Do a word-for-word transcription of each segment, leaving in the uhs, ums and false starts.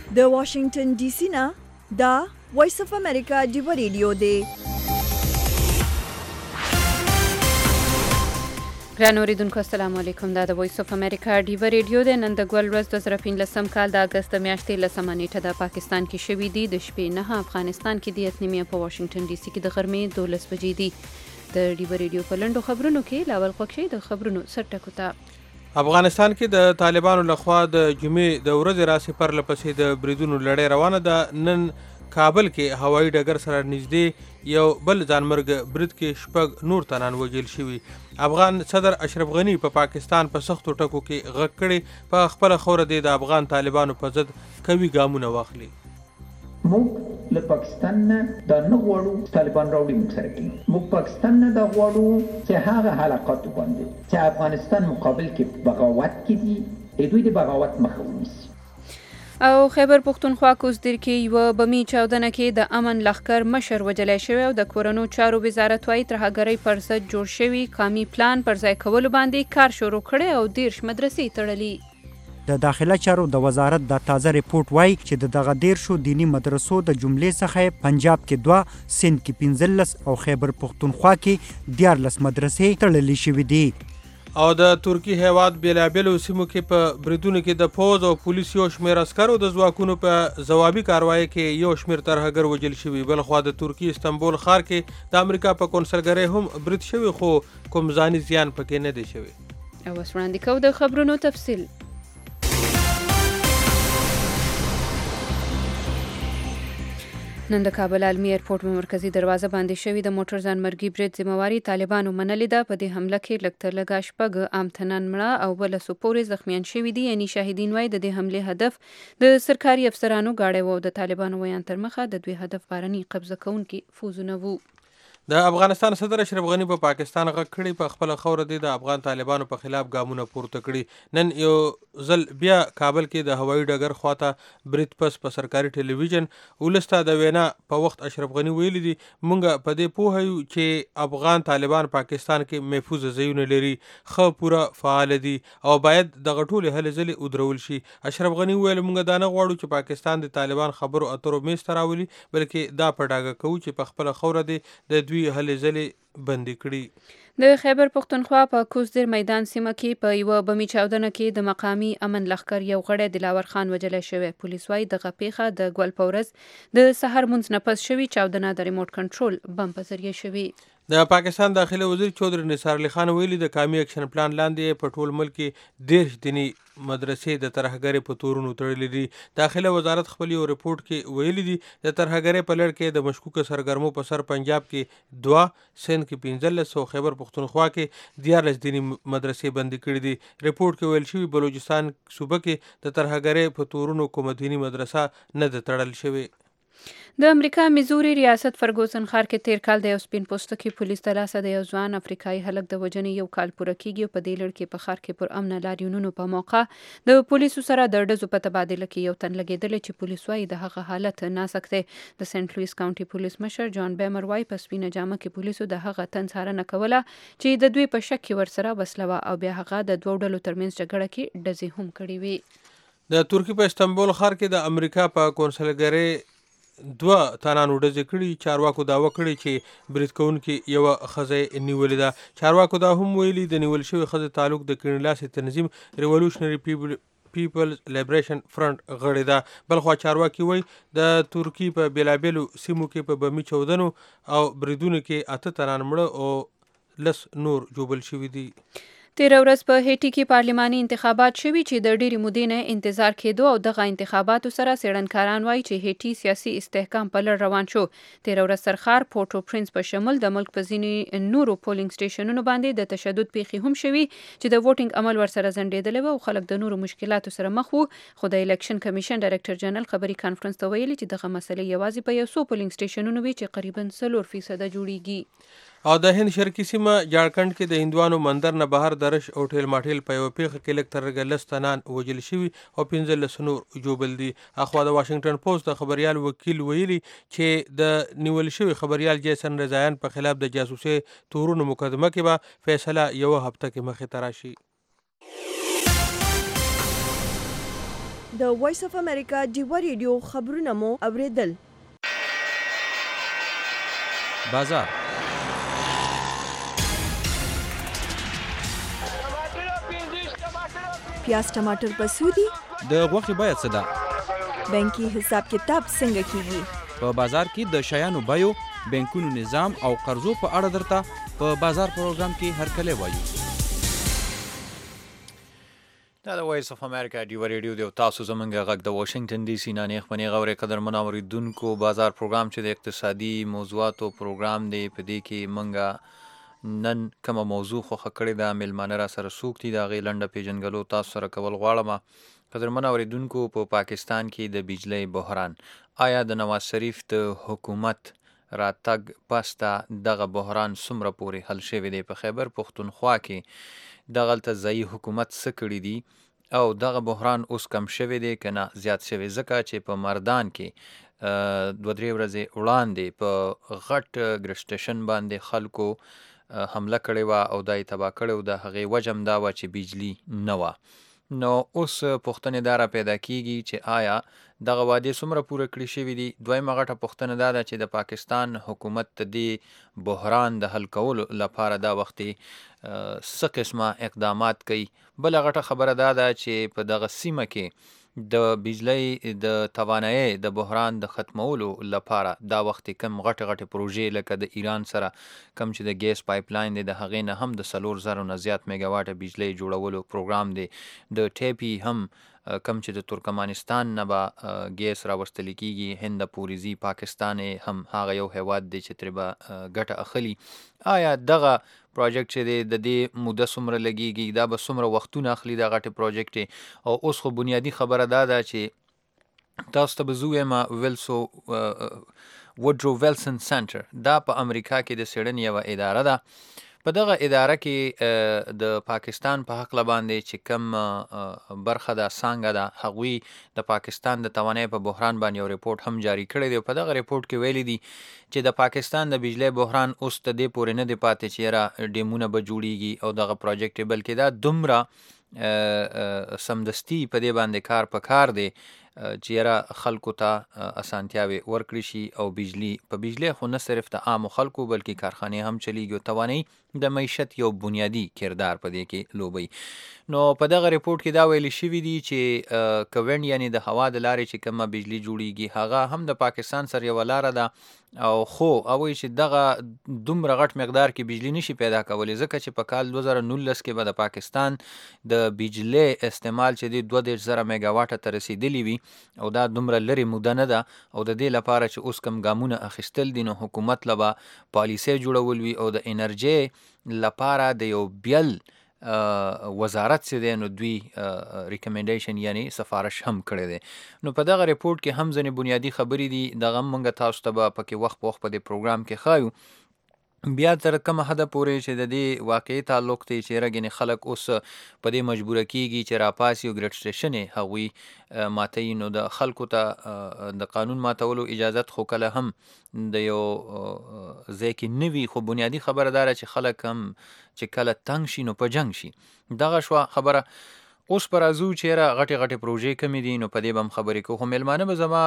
د واشنگټن ډي سي نه دا وایس اف امریکا ډیو ریډیو دی. ګرانو اوریدونکو السلام علیکم. دا د وایس اف امریکا ډیو ریډیو دی. نن د ګول ورځ د زره پنځلسم کال د اګست میاشتې لسمه نیټه د پاکستان کې شوې دي. د شپې نه افغانستان کې د اتنیمې په واشنگټن ډي سي کې د غرمې دولس بجې دي. د ډیو ریډیو په لنډو خبرونو کې لاول خوښي د خبرونو سرټکو ته. افغانستان کې د طالبانو لخوا د جمعې د ورځې راسي پر لپسې د بریدونو لړۍ روانه ده. نن کابل کې هوایي ډګر سره نږدې یو بل ځانمرګ برید کې شپږ نور تنان وژل شوي. افغان صدر اشرف غنی په پا پاکستان په سختو ټکو کې غږ کړی په خپل خوره دی د افغان طالبانو په ضد قوي ګامونه واخلي. موږ له پاکستان نه دا نه غواړو طالبان راوړي موږ سره کوي. موږ پاکستان نه دا غواړو چې هغه حلقات باندې چې افغانستان مقابل کې بغاوت کوي دوی د بغاوت مخه ونیسي. او خیبر پختونخوا کوزدیر کې یو بمی چاودنه کې د امن لښکر مشر وجلی شوی او د کورونو چارو وزارت وايي ترهګرۍ پر ضد جوړ شوی قومي پلان پر ځای کولو باندې کار شروع کړي او دیرش مدرسې تړلي. د داخله چارو د وزارت د تازه ریپورت وایي چې د دغه دیرشو دینی مدرسو د جملې څخه پنجاب کې دوه، سند کې پنځلس او خیبر پختونخوا کې دیارلس مدرسې تړلې شوې دي. او د ترکی هیواد بیلابیلو سیمو کې په بریدونو کې د پوز او پولیس یو شمېر عسکرو د ځواکونو په ځوابي کاروایی کې یو شمېر ترهګر وژل شوي. بلخوا د ترکی استنبول ښار کې د امریکا په کونسلګرۍ هم برید شوی خو کوم ځاني زیان پکې نه دی شوی. او اوس وړاندې کوو د خبرونو تفصیل. نن د کابل عالمي ایرپورټ په مرکزي دروازه باندې شوی د موټر ځانمرګي برید ذمہواري طالبانو منلې ده. په دې حمله کې لږ تر لږه شپږ عام تنان مړه او بل څو پورې زخمیان شوي دي. یعنی شاهدین وایي د دې حملې هدف د سرکاري افسرانو گاډي وو. د طالبانو ویان تر مخه د دوی هدف بارني قبضه کوونکي فوزونه وو. د افغانستان صدر اشرف غنی په پا پاکستان غږ کړی په خپل خوره دی د افغان طالبانو په خلاف ګامونه پورته کړي. نن یو ځل بیا کابل کې د هوایي ډګر خواته برید پس په سرکاري ټلویزیون ولسته د وینا په وخت اشرف غنی ویلي دي مونږ په دې پوه یو چې افغان طالبان پاکستان کې محفوظ ځایونه لري، ښه پوره فعال دي او باید دغه ټولې هلې ځلې ودرول شي. اشرف غنی ویل مونږ دا نه غواړو چې پاکستان د طالبان خبرو اترو میز ته راولي، بلکې دا په ډاګه کوو چې په خپل خوره دی د دوی هلې ځلې بندي کړي. د خیبر پختونخوا په کوزدیر میدان سیمه کې په یو بمی چاودنه کې د مقامی امن لښکر یو غړی دلاور خان وجلی شوی. پولیس وايي دغه پیښه د ګول په ورځ د سحر مونځ نه پس شوی چاودنه د ریموټ کنټرول بم په ذریعه شوی. د پاکستان داخلي وزیر چودري نثار علي خان ویلي د قومي اکشن پلان لاندې په ټول ملک کې دیرش دینی مدرسې د ترهګرۍ په تورونو تړلې دي. داخله وزارت خپل یو ریپورت کې ویلي دي د ترهګرۍ په لړ کې د مشکوکه سرګرمو په سر پنجاب کې دوه، سند کې پنځلس او خیبر پختونخوا کې دیارلس دینی مدرسې بندي کړې دي. ریپورت کې ویل شوي بلوچستان صوبه کې د ترهګرۍ په تورونو کومه دینی مدرسه نه ده تړل شوې. د امریکا میزوري ریاست فرګوسن ښار کې تیر کال د یو سپین پوستکي پولیس د لاسه د یو ځوان افریقایي هلک د وژنې یو کال پوره کیږي. په دې لړ کې په ښار کې پر امنه لاریونونو په موقع د پولیسو سره د ډزو په تبادله کې یو تن لګېدلی چې پولیس وايي د هغه حالت نازک دی. د سنت لویس کاونټي پولیس مشر جان بیمر وايي په سپینه جامه کې پولیسو د هغه تن څارنه کوله چې د دوی په شک کې ورسره وسله وه او بیا هغه د دوو ډلو ترمنځ جګړه کې ډزې هم کړې وې. د ترکی په استنبول ښار کې د امریکا په کونسلګرۍ دوه تنانو ډزې کړي. چارواکو دعوه کړې چې برید کوونکي یوه ښځه نیولې ده. چارواکو دا هم ویلي د نیول شوې ښځې تعلق د کڼلاسې تنظیم ریولوشنري پیپل پیپلز لیبریشن فرنٹ غړې ده. بلخوا چارواکي وایي د ترکی په بیلابیلو سیمو کې په بمي چاودنو او بریدونو کې اته تنان مړه او لس نور جوبل شوي دي. تیره ورځ په هیټي کې پارلماني انتخابات شوي چې د ډېرې مودې نه انتظار کېدو او دغه انتخاباتو سره څېړنکاران وایي چې هیټي سیاسي استحکام په لړ روان شو. تیره ورځ سرخار پورټو پرنس په شمول د ملک په ځینې نورو پولینګ سټیشنونو باندې د تشدد پیښې هم شوي چې د ووټینګ عمل ورسره ځنډېدلی و او خلک د نورو مشکلاتو سره مخ وو. خو د الیکشن کمیشن ډایرکټر جنرال خبري کانفرنس ته ویلي چې دغه مسلې یوازې په یو څو پولینګ سټیشنونو وي چې قریبا څلور فیصده جوړیږي. او د هند شرقي سیمه جارکند کې د هندوانو مندر نه بهر د رش او ټیل ماټیل په یوه پیښه کې لږ تر لږه لس تنان وژل شوي او پنځلس نور جوبل دي. اخوا د واشنګټن پوسټ د خبریال وکیل ویلي چې د نیول شوي خبریال جیسن رضایان په خلاف د جاسوسي تورونو مقدمه کې به فیصله یوه هفته کې مخې ته راشي. د وایس اف امریکا ډیوه ریډیو خبرونه مو اوریدل. بازار پیاز ټماټر په سودی د غوښې بیه څه ده؟ بانکي حساب کتاب څنګه کیږي؟ په بازار کې د شیانو بیو، بانکونو نظام او قرضو په اړه درته په بازار پروګرام کې هرکلی وایو. دا د وایس اف امریکا ډیوه ریډیو دی او تاسو زموږ غږ د واشنګټن ډي سي نه نیغ غورې قدرمن اوریدونکو. بازار پروګرام چې د اقتصادي موضوعاتو پروګرام دی، په دې کې موږ نن کومه موضوع خوښه کړې ده، میلمانه را سره څوک دي، د هغې لنډه پیژنګلو تاسو سره کول غواړم. قدرمن اوریدونکو، په پا پاکستان کې د بجلی بحران، آیا د نواز شریف د حکومت راتګ پس ته دغه بحران څومره پورې حل شوی دی؟ په خیبر پښتونخوا کې دغلته ځایي حکومت څه کړي دي او دغه بحران اوس کم شوی دی که نه زیات شوی؟ ځکه چې په مردان کې دوه درې ورځې وړاندې په غټ ګریډ سټیشن باندې خلکو حمله کړې وه او دا یې تباه کړی و. د هغې وجه هم دا وه چې بجلي نه وه. نو اوس پوښتنې دا را پیدا کېږي چې آیا دغه وعدې څومره پوره کړي شوي دي؟ دویمه غټه پوښتنه دا ده چې د پاکستان حکومت د دې بحران د حل کولو لپاره دا وختې څه قسمه اقدامات کوي؟ بله غټه خبره دا ده چې په دغه سیمه کې د بجلی د توانایۍ د بحران د ختمولو لپاره دا وخت کم غټ غټ پروژې لکه د ایران سره کم چې د ګیس پایپ لاین دی، د هغې نه هم د څلور زرو نه زیات میګا واټه بجلی جوړولو پروګرام دی. د ټیپي هم کم چې د ترکمانستان نه به ګیس راوستل کېږي، هند پورې ځي، پاکستان هم هغه یو هیواد دی چې ترې به ګټه اخلي. آیا دغه پروجیکټ چې دی د دې موده څومره لګیږي؟ دا به څومره وختونه اخلي دا غټې پروجیکټ؟ او اوس خو بنیادي خبره دا ده چې تاسو ته به زه ووایم ویلسو وډرو ویلسن سنټر دا په امریکا کې د څېړنې یوه اداره ده. په دغه اداره کې د پاکستان په هکله باندې چې کوم برخه ده څانګه ده، هغوی د پاکستان د توانایۍ په بحران باندې یو ریپورټ هم جاری کړی دی. په دغه ریپورټ کې ویلي دي چې د پاکستان د بجلی بحران اوس تر دې پورې نه دی پاتې چې یاره ډیمونه به جوړیږي او دغه پروجیکټ، بلکې دا دومره سمدستي په دې باندې کار په کار دی چې یاره خلکو ته اسانتیاوې ورکړي شي او بجلی په بجلی خو نه صرف د عامو خلکو بلکې کارخانې هم چلیږي او توانایي د معیشت یو بنیادي کردار په دې کې لوبوي. نو په دغه ریپورټ کې دا ویلي شوي دي چې که وینډ یعنې د هوا د لارې چې کومه بجلی جوړیږي هغه هم د پاکستان سره یوه لاره ده، او خو هغوی چې دغه دومره غټ مقدار کې بجلی نشي پیدا کولی، ځکه چې په کال دوه زره نولس کې به د پاکستان د بجلی استعمال چې دی دوه دېرش زره میګا واټه ته رسېدلي وي او دا دومره لرې موده نه ده. او د دې لپاره چې اوس کوم ګامونه اخیستل دي نو حکومت له به پالیسۍ جوړول وي او د انرژۍ لپاره د یو بیل وزارت چې دی نو دوی ریکمنډیشن یعنی سفارش هم کړی دی. نو په دغه ریپورټ کې هم ځینې بنیادي خبرې دي، دغه هم موږ تاسو ته به پکې وخت په وخت په دې پروګرام کې ښایو. بیا تر کومه حده پورې چې د دې واقعي تعلق دی چې رګنې خلک اوس په دې مجبوره کېږي چې راپاسي او ګریډ سټیشن یې هغوی ماتوي، نو د خلکو ته د قانون ماتولو اجازت خو کله هم د یو ځای کې نه وي، خو بنیادي خبره دا ده چې خلک هم چې کله تنګ شي نو په جنګ شي. دغه شوه خبره. اوس پر راځو چې یاره غټې غټې پروژې کمې دي، نو په دې به هم خبرې کوو. خو میلمانه به زما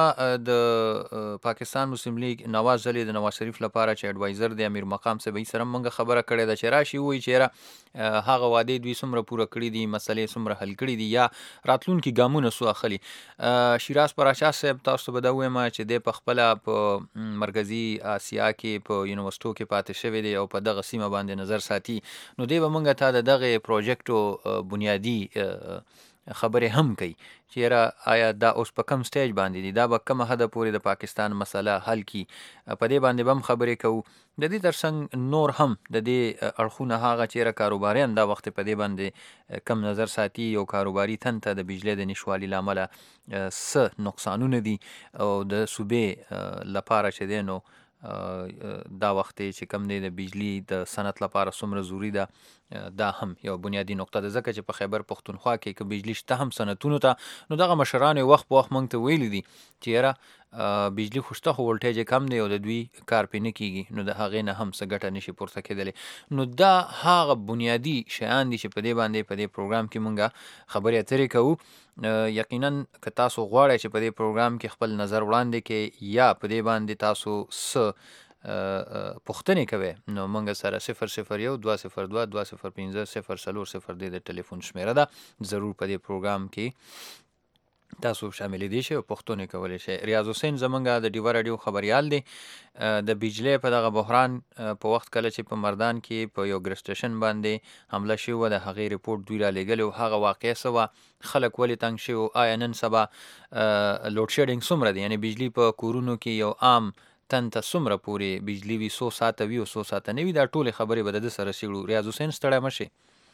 د پاکستان مسلم لیگ نواز ځلې د نواز شریف لپاره چې اډوایزر دی امیر مقام صاحب یې سره موږ خبره کړې ده چې راشي ووایي چې یاره هغه وعدې دوی څومره پوره کړي دي، مسلې څومره حل کړي دي یا راتلونکي ګامونه څو اخلي. شیراز پراچا صاحب تاسو ته به دا ووایم چې دی په خپله په مرکزي اسیا کې په یونیورسټو کې پاتې شوی دی او په دغه سیمه باندې نظر ساتي. نو دی به موږ ته د دغې پروجیکټو بنیادي خبرې هم کوي چې یاره آیا دا اوس په کم سټیج باندې دي، دا به کومه حده پورې د پاکستان مسله حل کي، په دې باندې به هم خبرې کوو. د دې ترڅنګ نور هم د دې اړخونه هغه چې یاره کاروباریان دا وخت په دې باندې کم نظر ساتي، یو کاروباري تن ته د بجلی د نشوالي له امله څه نقصانونه دي او د صوبې لپاره چې دی نو دا وخت چې کم دی د بجلی د صنعت لپاره څومره ضروري ده دا هم یو بنیادی نقطه ده، ځکه چې په خیبر پښتونخوا کې که بجلی شته هم صنعتونو ته، نو دغه مشرانو یې وخت په وخت موږ ته ویلي دي چې یاره بجلی خو شته خو ولټیج یې کم دی او د دوی کار پرې نه کېږي، نو د هغې نه هم څه ګټه نشي پورته کېدلی. نو دا هغه بنیادي شیان دي چې په دې باندې په دې پروګرام کې موږ خبرې اترې کوو. یقینا که تاسو غواړئ چې په دې پروګرام کې خپل نظر وړاندې کړئ یا په دې باندې تاسو څه پوښتنې کوي، نو موږ سره صفر صفر یو دوه صفر دوه دوه صفر پنځه صفر څلور صفر د ټلیفون شمیره ده. ضرور په دې پروګرام کې تاسو شاملېدی شئ او پوښتنې کولی شئ. ریاض حسین زمونږ د ډیوه راډیو خبریال دی. د بجلی په دغه بحران په وخت کله چې په مردان کې په یو ګریس سټیشن باندې حمله شوې وه، د هغې رپورټ دوی رالیږلی و، هغه واقع څه وه، خلک ولې تنګ شوي، آیا نن سبا لوډ شیډینګ څومره دی، یعنې بجلی په کورونو کې یو عام تن ته څومره پورې بجلی وي، څو ساعته وي او څو ساعته نه وي، دا ټولې خبرې به د ده سره څېړو. ریاض حسین ستړی مه شئ.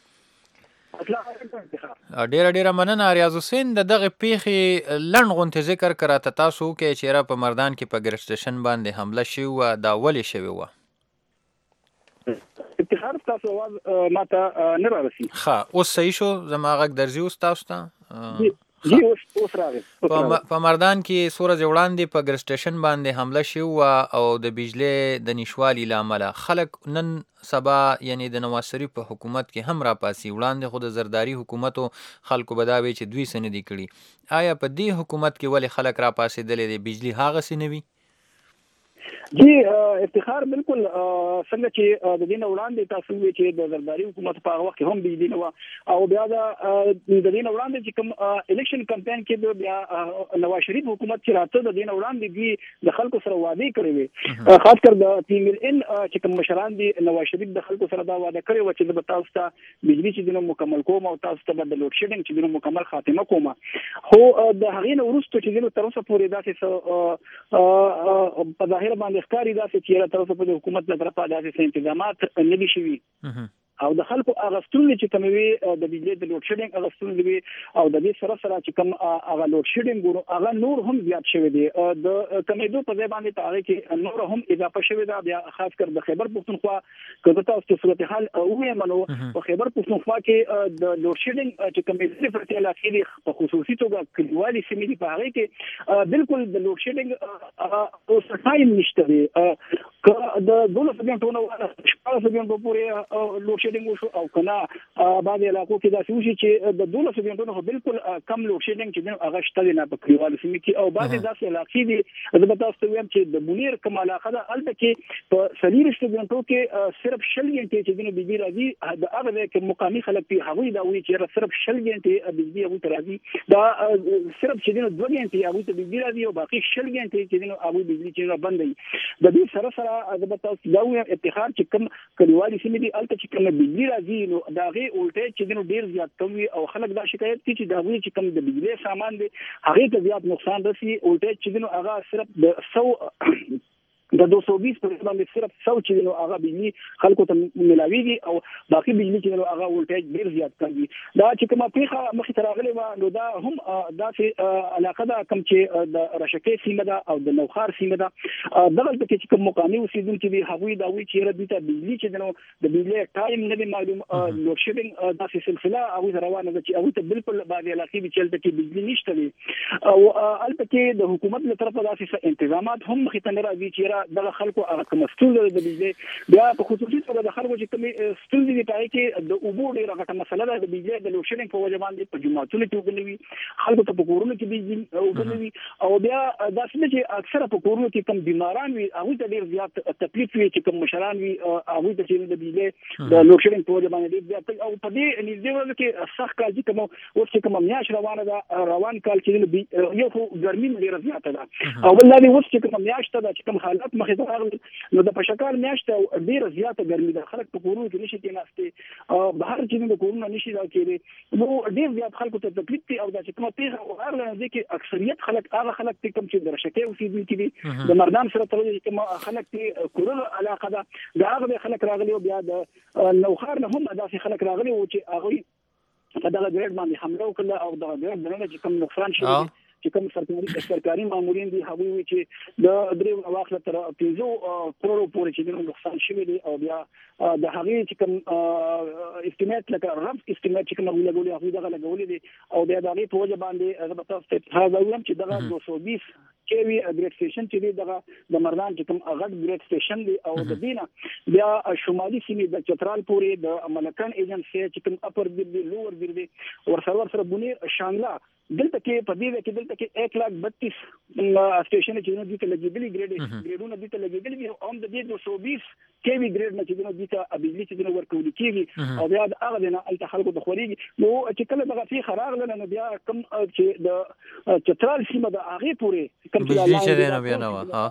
ډیره ډیره مننه ریاض حسین. د دغه پیښې لنډ غونتې ذکر که راته تاسو وکړئ چې یاره په مردان کې په ګریس سټیشن باندې حمله شوې وه، دا ولې شوې وه؟ افتخار تاسو اواز ما ته نه رارسي. ښه، اوس صحیح شو؟ زما غږ درځي اوس تاسو ته؟ جی اوس اوس راغی. په مردان کې څو ورځې وړاندې په ګریس سټیشن باندې حمله شوې وه او د بجلی د نشتوالي له امله خلک نن سبا یعنې د نواز شریف په حکومت کې هم راپاسي. وړاندې خو د زرداري حکومتو خلکو به دا وی چې دوی څه نه دي کړي. آیا په دې حکومت کې ولې خلک راپاسېدلی دی، بجلی هغسې نه وي؟ جی افتخار بالکل څنګه چې د دې نه وړاندې تاسو وی چې د زرداري حکومت په هغه وخت کې هم بجلی نه وه او بیا د دې نه وړاندې چې کوم الیکشن کمپاین کې بیا نواز شریف حکومت چې راته د دې نه وړاندې دوی د خلکو سره وعدې کړې وې، خاص کر د تیم ان چې کوم مشران دي نواز شریف د خلکو سره دا وعده کړې وه چې د تاسو ته بجلی چې دنه مکمل کوم او تاسو ته د لوډ شیډینګ چې دنه مکمل خاتمه کوم. خو د هغې نه وروسته چې دنه تر اوسه پورې داسې په ظاهر باندې ښکاري داسې چې یاره تر اوسه پورې حکومت له طرفه داسې څه انتظامات نه دي شوي او د خلکو هغه ستونزې چې کومې وي د بجلی د لوډ شیډینګ هغه ستونزې وي او د دې سره سره چې کوم هغه لوډ شیډینګ هغه نور هم زیات شوی دی. د کمیدو په ځای باندې په هغې کې نور هم اضافه شوې ده. بیا خاص کر د خیبر پښتونخوا که زه تاسو ته صورتحال ووایم نو په خیبر پښتونخوا کې د لوډ شیډینګ چې کومې ډیفرنټ علاقې دي په خصوصي توګه کلیوالي سیمې دي په هغې کې بالکل د لوډ شیډینګ هغه اوس ټایم نشته دی. که د دولس غنټو نه شپاړس غنټو پورې لوډ وشو او کنا بعض علاقو کې داسې وشي چې د دولس غنټو نه بالکل کم لوډ شیډینګ چې هغه شته نه په کلیوالو سیمې کې او بعض داسې علاقې دي زه به تاسو ته وایم چې د بونیر کوم علاقه ده هلته کې په څلوېښت غنټو کې صرف شل غنټې چې دنه بجلی راځي د هغه ځای کې مقامي خلک دي هغوی دا وایي چې صرف شل غنټې بجلی هغوی ته راځي، دا صرف چې دنه دوه غنټې هغوی ته بجلی راځي او باقي شل غنټې چې دنه هغوی بجلی چې بند وي. د دې سره سره زه به تاسو دا وایم افتخار چې کوم کلیوالي سیمې دي هلته چې کوم بجلی راځي نو د هغې وولټیج چې دنو ډېر زیات کم وي او خلک دا شکایت کوي چې د هغوی چې کوم د بجلی سامان دی هغې ته زیات نقصان رسي. وولټیج چې دنو هغه صرف د سو د دو سو بیس پر باندې صرف سو چې نو هغه بجلی خلکو ته ملاويږي او باقي بجلی چې نو هغه وولټیج ډیر زیات کوي. دا چې کومه پیښه مخې ته راغلې و نو دا هم داسې علاقه ده کوم چې د رشکې سیمه ده او د نوخار سیمه ده. دغه ټکي چې کوم مقامي اوسیدونکي دي هغوی دا وایي چې دوی ته بجلی چې نو د بجلی ټایم نه دی معلوم، لوډ شیډینګ داسې سلسله هغوی روانه ده چې هغوی ته بالکل بعضې علاقې دي چې هلته کې بجلی نشته وي او هلته کې د حکومت له طرفه داسې انتظامات هم مخې ته نه راځي چې دغه خلکو هغه کومه ستونزه د بجلی بیا په خصوصي توګه د خلکو چې کومې ستونزې دي په هغې کې د اوبو ډېره غټه مسله ده. د بجلی د لوډ شیډینګ په وجه باندې په جوماتونو کې اوبه نه وي، خلکو ته په کورونو کې بجلی اوبه نه وي او بیا داسې ده چې اکثره په کورونو کې کوم بیماران وي هغوی ته ډېر زیات تکلیف وي چې کوم مشران وي هغوی ته چې د بجلی د لوډ شیډینګ په وجه باندې ډېر زیات او په دې نږدې ورځو کې سخت کال چې کوم اوس چې کومه میاشت روانه ده روان کال چې یو خو ګرمي ډېره زیاته ده او بل دا دی اوس چې کومه میاشت ده چې کوم حالات مخې ته نو د پشکال میاشت ډیره زیاته ګرمي ده، خلک په کورونو کې نشي کېناستې، بهر چې د کورونو نشي راکېدی نو ډېر زیات خلکو ته تکلیف دی او دا چې کومه پیښه وغواړله نو دې کې اکثریت خلک هغه خلک دي کوم چې د رشکې اوسېدونکي دي د مردان سره تړلي کوم خلک دي کورونو علاقه ده د هغه خلک راغلي او بیا د نوخار نه هم داسې خلک راغلي وو چې هغوی په دغه ګریډ باندې حمله وکړله او دغه ګریډ دننه چې کوم نقصان شوی چې کوم سرکاري سرکاري مامورین دي هغه وی چې د درې واخله تر پنځه کروڑ پورې چې د نقصان شوی دی او بیا د هغه چې کوم استیمیټ لکه رف استیمیټ چې کوم لګولې هغه دغه لګولې دي او بیا د هغه په وجه باندې هغه تاسو ته هغه وایم چې دغه دوه سوه بیس کیوی ګریډ سټیشن چې دی دغه د مردان چې کوم هغه ګریډ سټیشن دی او د دینه بیا شمالي سیمې د چترال پورې د ملکان ایجنسی چې کوم اپر دی لوور دی ور سرور سره بنیر شانګلا دلته کې په دې کې دلته کې یک لاک بتیس سټیشن چې نو دته لګیدلی ګریډ ګریډونه دته لګیدلی او د دې دوه سوه بیس کیوی ګریډ نه چې نو دته بجلی چې نو ورکول کیږي او بیا د هغه نه الته خلکو د خوريږي نو چې کله دغه فی خراغ لنه بیا کم چې د چترال سیمه د هغه پورې کم بجلی چې نه بیا نه ها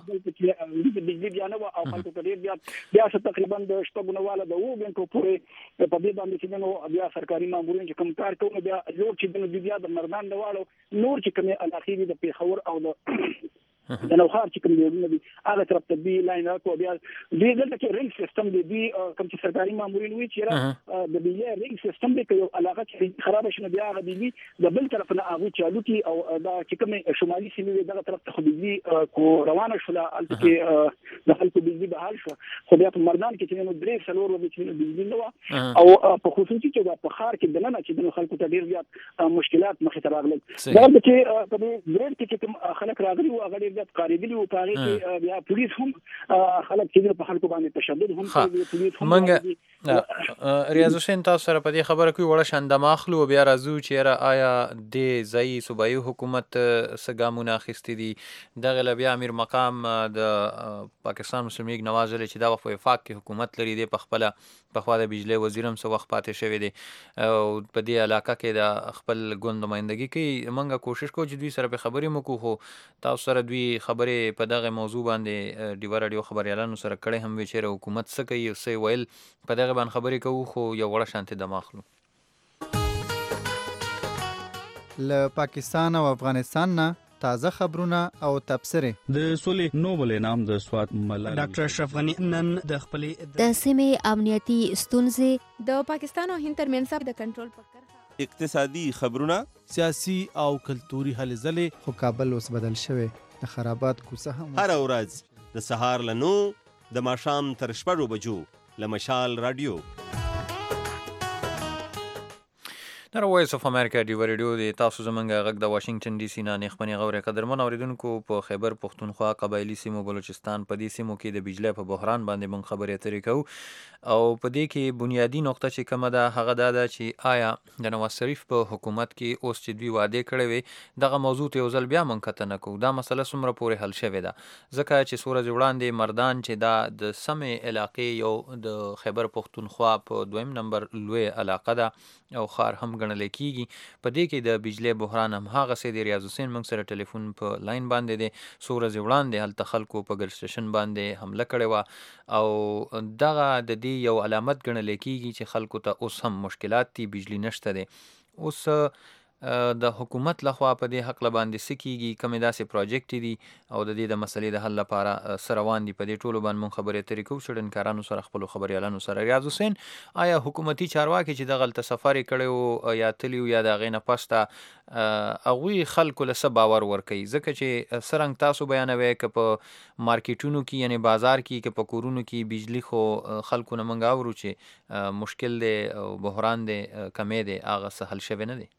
بجلی بیا نه او خلکو ته بیا بیا تقریبا د شپږ نواله د وو بینکو پورې په دې باندې چې نو بیا سرکاري مامورین چې کم کار کوي بیا لوړ چې نو بیا د مردان نور چې کومه الاخیری د پیښور او د د نوخار چې کوم دی نو هغه طرف ته دی لاین راکو بیا دې دلته کې رینګ سیستم دی دی کوم چې سرکاري مامورین وی چې را د بي رینګ سیستم دی یو علاقه چې خراب شنه بیا هغه دی د بل طرف نه هغه چالو کی او دا چې کوم شمالي سیمې دغه طرف ته خو دی کو روانه شوله الته کې د خلکو بجلی بحال شو خو بیا په مردان کې چې نو درې سلور و چې بجلی نو او په خصوصي چې په خار کې دنه چې د خلکو ته ډیر زیات مشکلات مخې ته راغلي دا چې په دې ګریډ کې کوم خلک راغلي او هغه ډیر قاریدلی او پاره کې بیا پولیس هم خلک چې په خلکو باندې تشدد هم کوي پولیس هم منګه ریاض حسین تاسو سره په دې خبره کوي وړه شاندام اخلو بیا راځو چې را آیا د ځای صوبایي حکومت سګامونه اخیستي دي دغه بیا امیر مقام د پاکستان مسلم لیگ نواز علي چې دا په وفاق کې حکومت لري د پخپله په خوا د بجلی وزیرم سو وخت پاتې شوی دی او په دې علاقه کې د خپل ګوند نمائندګي کوي منګه کوشش کوو چې دوی سره په خبرې مو کوو تاسو سره دوی خبرې په دغه موضوع باندې ډیوه رادیو خبريالانو سره کړي هم وچره حکومت څه کوي او څه ویل په دغه باندې خبرې کوو خو یو وړه شانتي دماغلو له پاکستان او افغانستان نه تازه خبرونه او تبصرې د سولې نوبل انعام د سواد ملالي ډاکټر اشرف غنی نن د خپلې د سیمې امنیتي ستونزې د پاکستان او هند ترمنځ د کنټرول پکړه اقتصادي خبرونه سیاسي او کلتوري هلې ځلې خو کابل اوس بدل شوی د خرابات کوڅه هم هر ورځ د سهار لنو د ماښام تر شپږو بجو له مشال رادیو در وایس اف امریکا دی ریډیو دی تاسو زمونږ غږ د واشنگټن ډي سي نه نخمنې غوړې قدرمن اوریدونکو په خیبر پختونخوا قبایلی سیمو بلوچستان په دې سیمو کې د بجلی په بحران باندې مونږ خبرې اترې کوو او په دې کې بنیادی نقطه چې کومه ده هغه دا ده چې آیا د نواز شریف په حکومت کې اوس چې دوی وعده کړې وي دغه موضوع ته یو ځل بیا مونږ کتنه کوو دا مسله څومره پورې حل شوې ده ځکه چې څو ورځې وړاندې مردان چې دا د سمې علاقې یو د خیبر پختونخوا په دویم نمبر لوی علاقه ده او خار هم ګڼل کیږي په دې کې د بجلی بحران هم هغه سي د ریاض حسین موږ سره ټلیفون په لاین باندې دي څو ورځې وړاندې هلته خلکو په ګل سټیشن باندې حمله کړې وه او دغه د دې یو علامت ګڼل کیږي چې خلکو ته اوس هم مشکلات دي بجلی نشته دي اوس د حکومت لخوا په دې حق باندې سکیږي کومې داسې پروجیکټ دي او د دې د مسلې د حل لپاره سره روان دي په دې ټولو باندې مونږ خبرې اترې کوو شړنکارانو سره خپل خبريالانو سره ریاض حسین آیا حکومتي چارواکي چې دغه الته سفر کړي او یا تلیو یا د غینه پسته هغوی خلکو له څه باور ورکوي ځکه چې سرنګ تاسو بیانوي که په مارکیټونو کې یعنی بازار کې که په کورونو کې بجلی خو خلکو نه منګ اورو چې مشکل دی او بحران دی کمې دی هغه څه حل شوی نه دی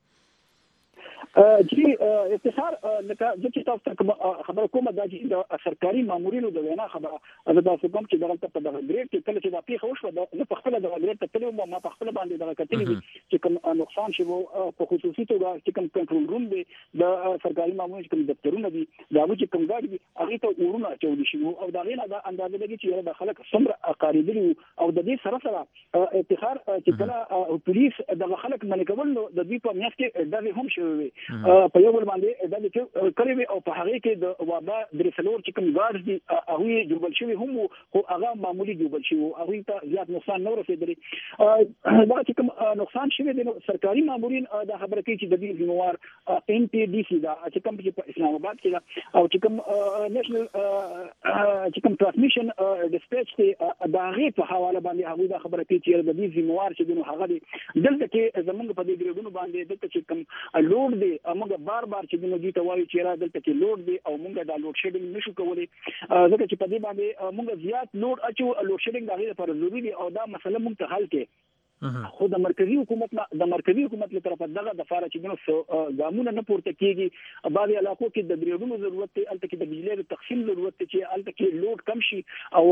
جی افتخار لکه چې تاسو ته خبر کوم دا چې د سرکاري مامورینو د وینا خبره دا تاسو کوم چې دغه په دغه ګریډ کې کله چې دا پیښه وشوه د په خپل دغه ګریډ ته تلو ما په خپل باندې دغه کتلې چې کوم نقصان شوی په خصوصي توګه چې کوم کنټرول روم دی د سرکاري مامورینو چې کوم دفترونه دي دا چې کوم ګاډي دي هغه ته ورونه چول شي او دا غینه دا اندازه لګي چې د خلک څومره قاریدلی او د دې سره سره افتخار چې کله پولیس دغه خلک منې کول د دې په میاشت کې دا هم شوی په یو بل باندې د دې کړي او په هغه کې د وابا درسلور چې کوم ګارد دي هغه جوړل شوی هم خو هغه معمولی جوړل شوی هغه ته زیات نقصان نه رسیدلی دا چې کوم نقصان شوی دی سرکاري مامورین دا خبره کوي چې د دې ذمہوار ان پی ډي سي دا چې کوم په اسلام آباد کې او چې کوم نېشنل چې کوم ټرانسمیشن ډیسپیچ ته دا غي په حواله باندې هغه دا خبره کوي چې د دې ذمہوار چې دنو هغه دي دلته کې زمونږ په دې ګریډونو باندې دلته چې کوم لوډ دی کې موږ بار بار چې د دوی ته وایو چې را دلته کې لوډ دی او موږ دا لوډ شیډینګ نشو کولی ځکه چې په دې باندې موږ زیات لوډ اچو لوډ شیډینګ د هغې لپاره ضروري دی او دا مسله موږ ته حل کړي خو د مرکزی حکومت د مرکزی حکومت له طرفه دغه د فارچ دنو ګامونه نه پورته کیږي بعضي علاقو کې د بریډونو ضرورت دی الته کې د بجلی د تقسیم ضرورت دی چې الته کې لوډ کم شي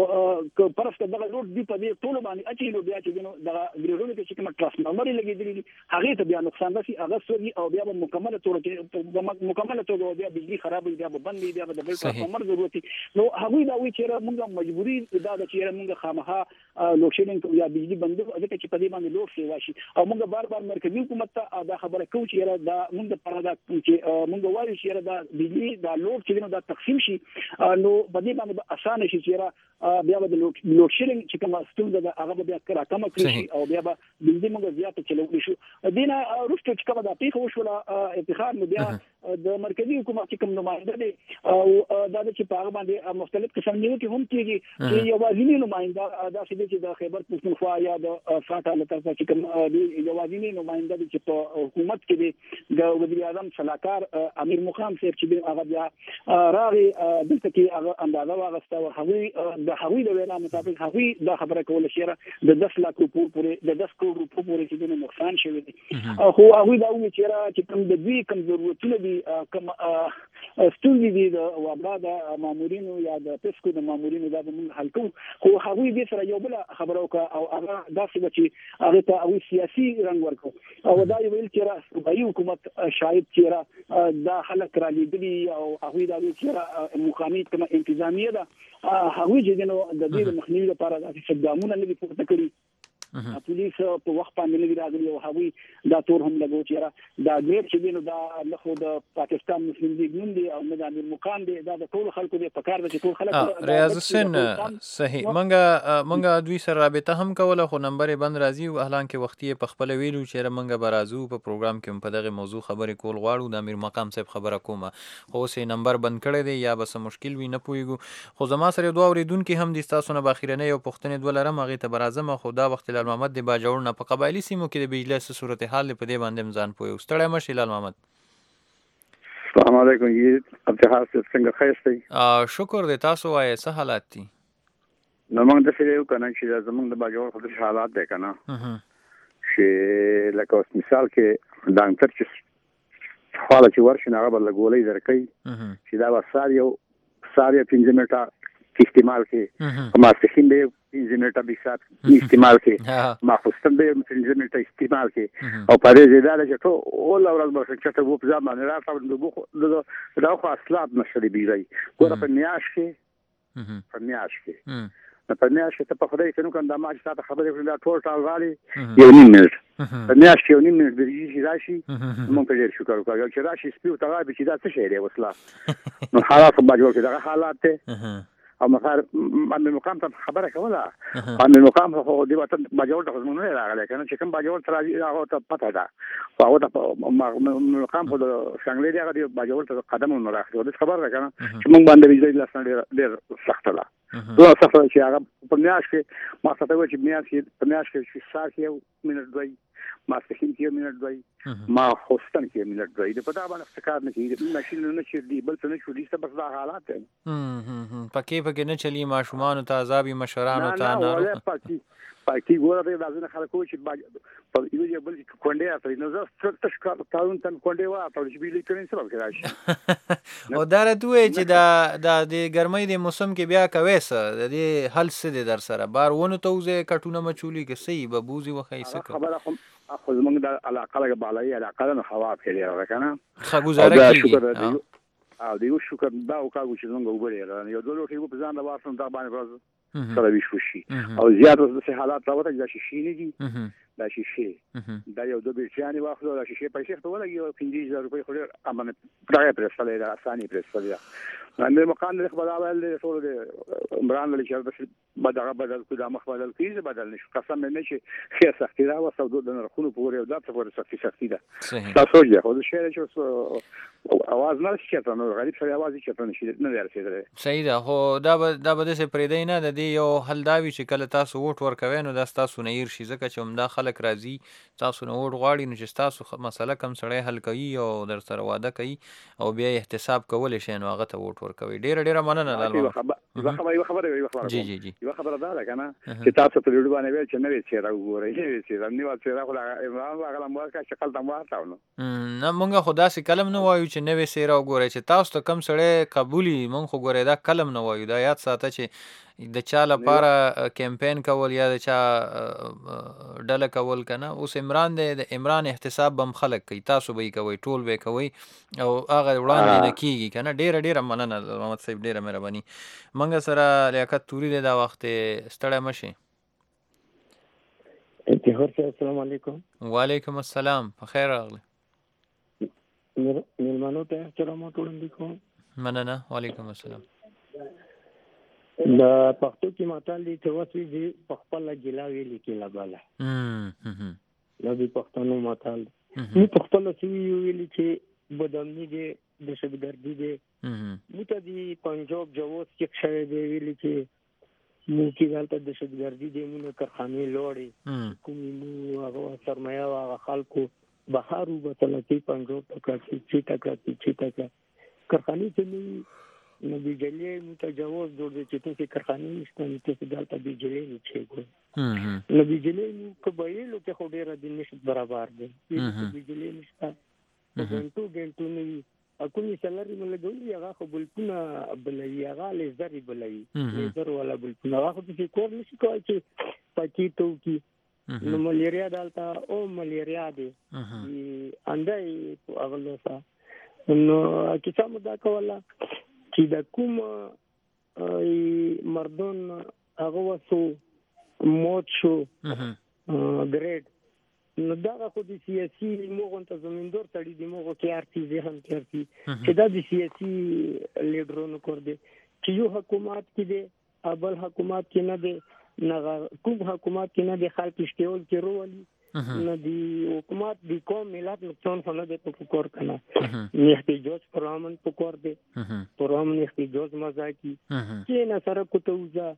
او پرسته دغه لوډ دی په دې ټول باندې اچي نو بیا چې دنو د بریډونو کې چې کوم ترانسفارمر لګیدلی دي هغه ته بیا نقصان راسي هغه سوري او بیا په مکمله توګه کې مکمله توګه بیا بجلی خراب بیا بند بیا د بل ترانسفارمر ضرورت دی نو هغه دا وی چې موږ مجبوري دا چې موږ خامخا لوډ شیډینګ یا بجلی بندو ځکه چې په دې باندې لوډ سیوا شي او موږ بار بار مرکزی حکومت ته دا خبره کوو چې دا موږ د پاره دا چې موږ وایو چې دا بجلی دا لوډ چې دا تقسیم شي نو په دې باندې اسانه شي چې بیا به لوډ لوډ شیډینګ چې کوم ستونزه ده هغه بیا کرا کم کړی او بیا به بجلی موږ زیات چلولی شو دینه وروسته چې کومه د پیښه وشوله اتخاذ نو بیا د مرکزی حکومت چې کوم نمائنده دي او دا چې په هغه باندې مختلف قسم نیوکې هم کیږي چې یوازینی نمائنده دا چې د خیبر پښتونخوا یا د فاټا له طرفه چې کوم یوازینی نمائنده دي چې په حکومت کې دي د وزیر اعظم صلاحکار امیر مقام صاحب چې هغه بیا راغی دلته کې هغه اندازه واغسته او هغه د هغوی د وینا مطابق هغوی دا خبره کوله چې د دس لک روپو پورې د دس کروڑ روپو پورې چې د نقصان شوی دی خو هغوی دا وایي چې کوم د دوی کوم ضرورتونه دي کوم ستونزې دي د وابلا د مامورینو یا د پسکو د مامورینو دا به موږ حل کوو خو هغوی دې سره یو بله خبره وکړه او هغه داسې به چې هغې ته هغوی سیاسي رنګ ورکړو او دا یې ویل چې را صوبایي حکومت شاید چې را دا خلک را لیدلي او هغوی دا ویل چې را مقامي کومه انتظامیه ده هغوی چې دی نو د دې د مخنیوي لپاره داسې اقدامونه نه دي پورته کړي پولیس په وخت باندې نه راغلي او هغوی دا تور هم لګو چې دا ګریډ چې دی نو دا نه خو د پاکستان مسلم لیگ نوم دی او نه د امیر مقام دی دا د ټولو خلکو دی په کار ده چې ټول خلک ریاض حسین صحیح منګه منګه دوی سره رابطه هم کوله خو نمبر بند راځي او اعلان کې وختي په خپل ویلو چې منګه برازو په پروګرام کې په دغه موضوع خبرې کول غواړو د امیر مقام صاحب خبره کومه خو سه نمبر بند کړی دی یا بس مشکل وي نه پويګو خو زما سره دوه اوریدونکو هم د تاسو نه باخیرنه یو پښتنې دولرم هغه ته برازم خو دا وخت لال محمد د باجوړ نه په قبایلی سیمو کې د بجلی څه صورتحال په دې باندې ځان پوي ستړی مشي لال محمد السلام علیکم جی ابتخار څنګه خیر سي شکر دې تاسو وایي څه حالات دي نو موږ د څه یو کنه چې زمونږ د باجوړ خپل حالات ده کنه چې لکه اوس مثال کې ډاکټر چې حاله چې ورشي هغه بل ګولې درکې چې دا وسار یو ساري پنځه میټه استعمال کې ما سخین به پنځه میټه به سات استعمال کې ما خوستم به پنځه میټه استعمال کې او په دې ځای چې ټول اول ورځ به چې ته وو په ځمان راځم د بو دا خو اصلات نشري بيږي ګوره په میاش کې په میاش کې په میاش کې ته په خدای ته نو کنده ما چې تاسو خبرې کړې دا ټول ټال غالي یو نیم منټ په میاش کې یو نیم منټ درېږي راشي مونږ په ډېر شکر وکړو چې راشي سپیو ته غواړي چې دا څه شی دی وسلا نو حالات په باجوړ کې دا حالات ته او مخار امیر مقام ته خبره کوله امیر مقام خو دی وطن باجوړ ته زمونږ نه راغلی کنه چې کوم باجوړ تر هغه ته پته ده او هغه ته مقام خو د څنګه دی هغه دی باجوړ ته قدم نه راخلي د خبر ده کنه چې موږ باندې ویځي لاس نه ډېر سخت ده نو سخت چې هغه په میاش کې ما ته وایي چې میاش کې په میاش کې ساعت یو منټ دوی ما سخین کې منټ دوی ما خوستن کې منټ دوی د پتا باندې څه نه کیږي ماشين نه شي دی بل څه نه شو دي څه بس دا حالات دي پکې پکې نه چلی ماشومان ته عذابي مشرانو ته نه نه پکې پکې ګوره د ځینې خلکو چې په یو بل کونډه اته نو زه څه څه تاون تن کونډه وا ته چې بیل کړي څه وکړای او دا راته چې دا د ګرمۍ د موسم کې بیا کوي څه د دې حل څه دي در سره بار ونه توزه کټونه مچولي کې صحیح به بوزي وخی څه خبره خو زمونږ د علاقه لګ بالای علاقه نو هوا پیری راکنه خګوزاره کیږي او دیو شکر دا او کاغو چې زمونږ وګړي یو ډول کې په ځان د واسم دا باندې راز سره وشوشي او زیات د حالات راوته د شي نه دي دا شي دا یو د بیرچانی واخلو دا شي پیسې ته ولګي پنځه هزار روپۍ خو امانه پرای پرسلې دا اساني پرسلې نن مکان له خبره ول ټول د عمران له چې بدغه بدل کو د مخ بدل کیږي بدل نشي قسم نه شي خیر سختي دا وسو د نرخونو پورې او دا څه پورې سختي سختي ده صحیح تاسو یې خو د شهر چې اواز نه شي ته نو غریب سره اواز چې ته نشي نه ورسېدل صحیح ده خو دا به دا به د پرېدای نه د دې یو حل دا وي چې کله تاسو ووټ ورکوي نو دا تاسو نه ير شي ځکه چې همدا خلک راځي تاسو نه ووټ غواړي نو چې تاسو مسله کم سړی حل کوي او در سره واده کوي او بیا احتساب کول شي نو هغه ته ووټ ورکوي ډیر ډیر مننه لاله یو خبره یو خبره یو خبره جی جی جی یو خبره دا ده کنه چې تاسو په لړ باندې ویل چې نه وی چې راوګورئ نه چې دا نیو چې راغله عمران هغه مو کا شکل ته مارتاو نو نه مونږه خدا سي کلم نه وایو چې نوې سیره وګورئ چې تاسو ته کم سړی قبولي مونږ خو ګورئ دا کلم نه وایو دا یاد ساته چې د چا لپاره کمپاین کول یا د چا ډله کول کنه اوس عمران دی د عمران احتساب بم خلق کوي تاسو به کوي ټول به کوي او هغه وړاندې نه کیږي کنه ډیر ډیر مننه محمد صاحب ډیر مهرباني مونږ سره لیاقت توري دی دا وخت ستړی مشي السلام علیکم وعلیکم السلام په خیر راغلی مېلمنو ته احترامات وړاندې کوم مننه وعلیکم السلام د پښتو کې متل دی چې واسي دي په خپل ګلا ویلي کې لګاله هم نو د پښتنو متل نو په خپل سی ویلي چې بدامني دي د شګردي دي مو ته دی پنجاب جووس کې شوی دی ویلي چې مو کې غلطه د شګردي دي مو کارخانه لوړي کومي مو هغه سرمایه او خلکو بهارو بتلتی پنجاب تکړه چې تکړه چې تکړه کارخانه ته نو بجلی متجاوز جوړ دي چې ته کارخانه نشته نو ته دلته بجلی نه چي نو بجلی نو کبایلو کې خو ډیره د نشد برابر دي بجلی نشته ګنټو ګنټو نو کومي سلري ملګری هغه خو بلکونه بلوي هغه لزري بلوي لزر ولا بلکونه هغه چې کور نشي کوي چې پکی تو کی نو ملیریا دلته او ملیریا دي اندای هغه لوسا نو کیسه مدا کوله چې د کوم مردون هغه وسو موت شو ګریډ نو دا خو د سیاسي موږ ته زمیندور تړي دی موږ کې ارتي ذهن کې ارتي چې دا د سیاسي لیډرونو کور دي چې یو حکومت کې دی ابل حکومت کې نه دی نه کوم حکومت کې نه دی خلک اشتیول کې روالي نو دی حکومت دی کوم ملت نقصان خو نه دی په کور کنه نه احتجاج پرامن په کور دی پرامن احتجاج مزه کی چې نه سره کوتوزا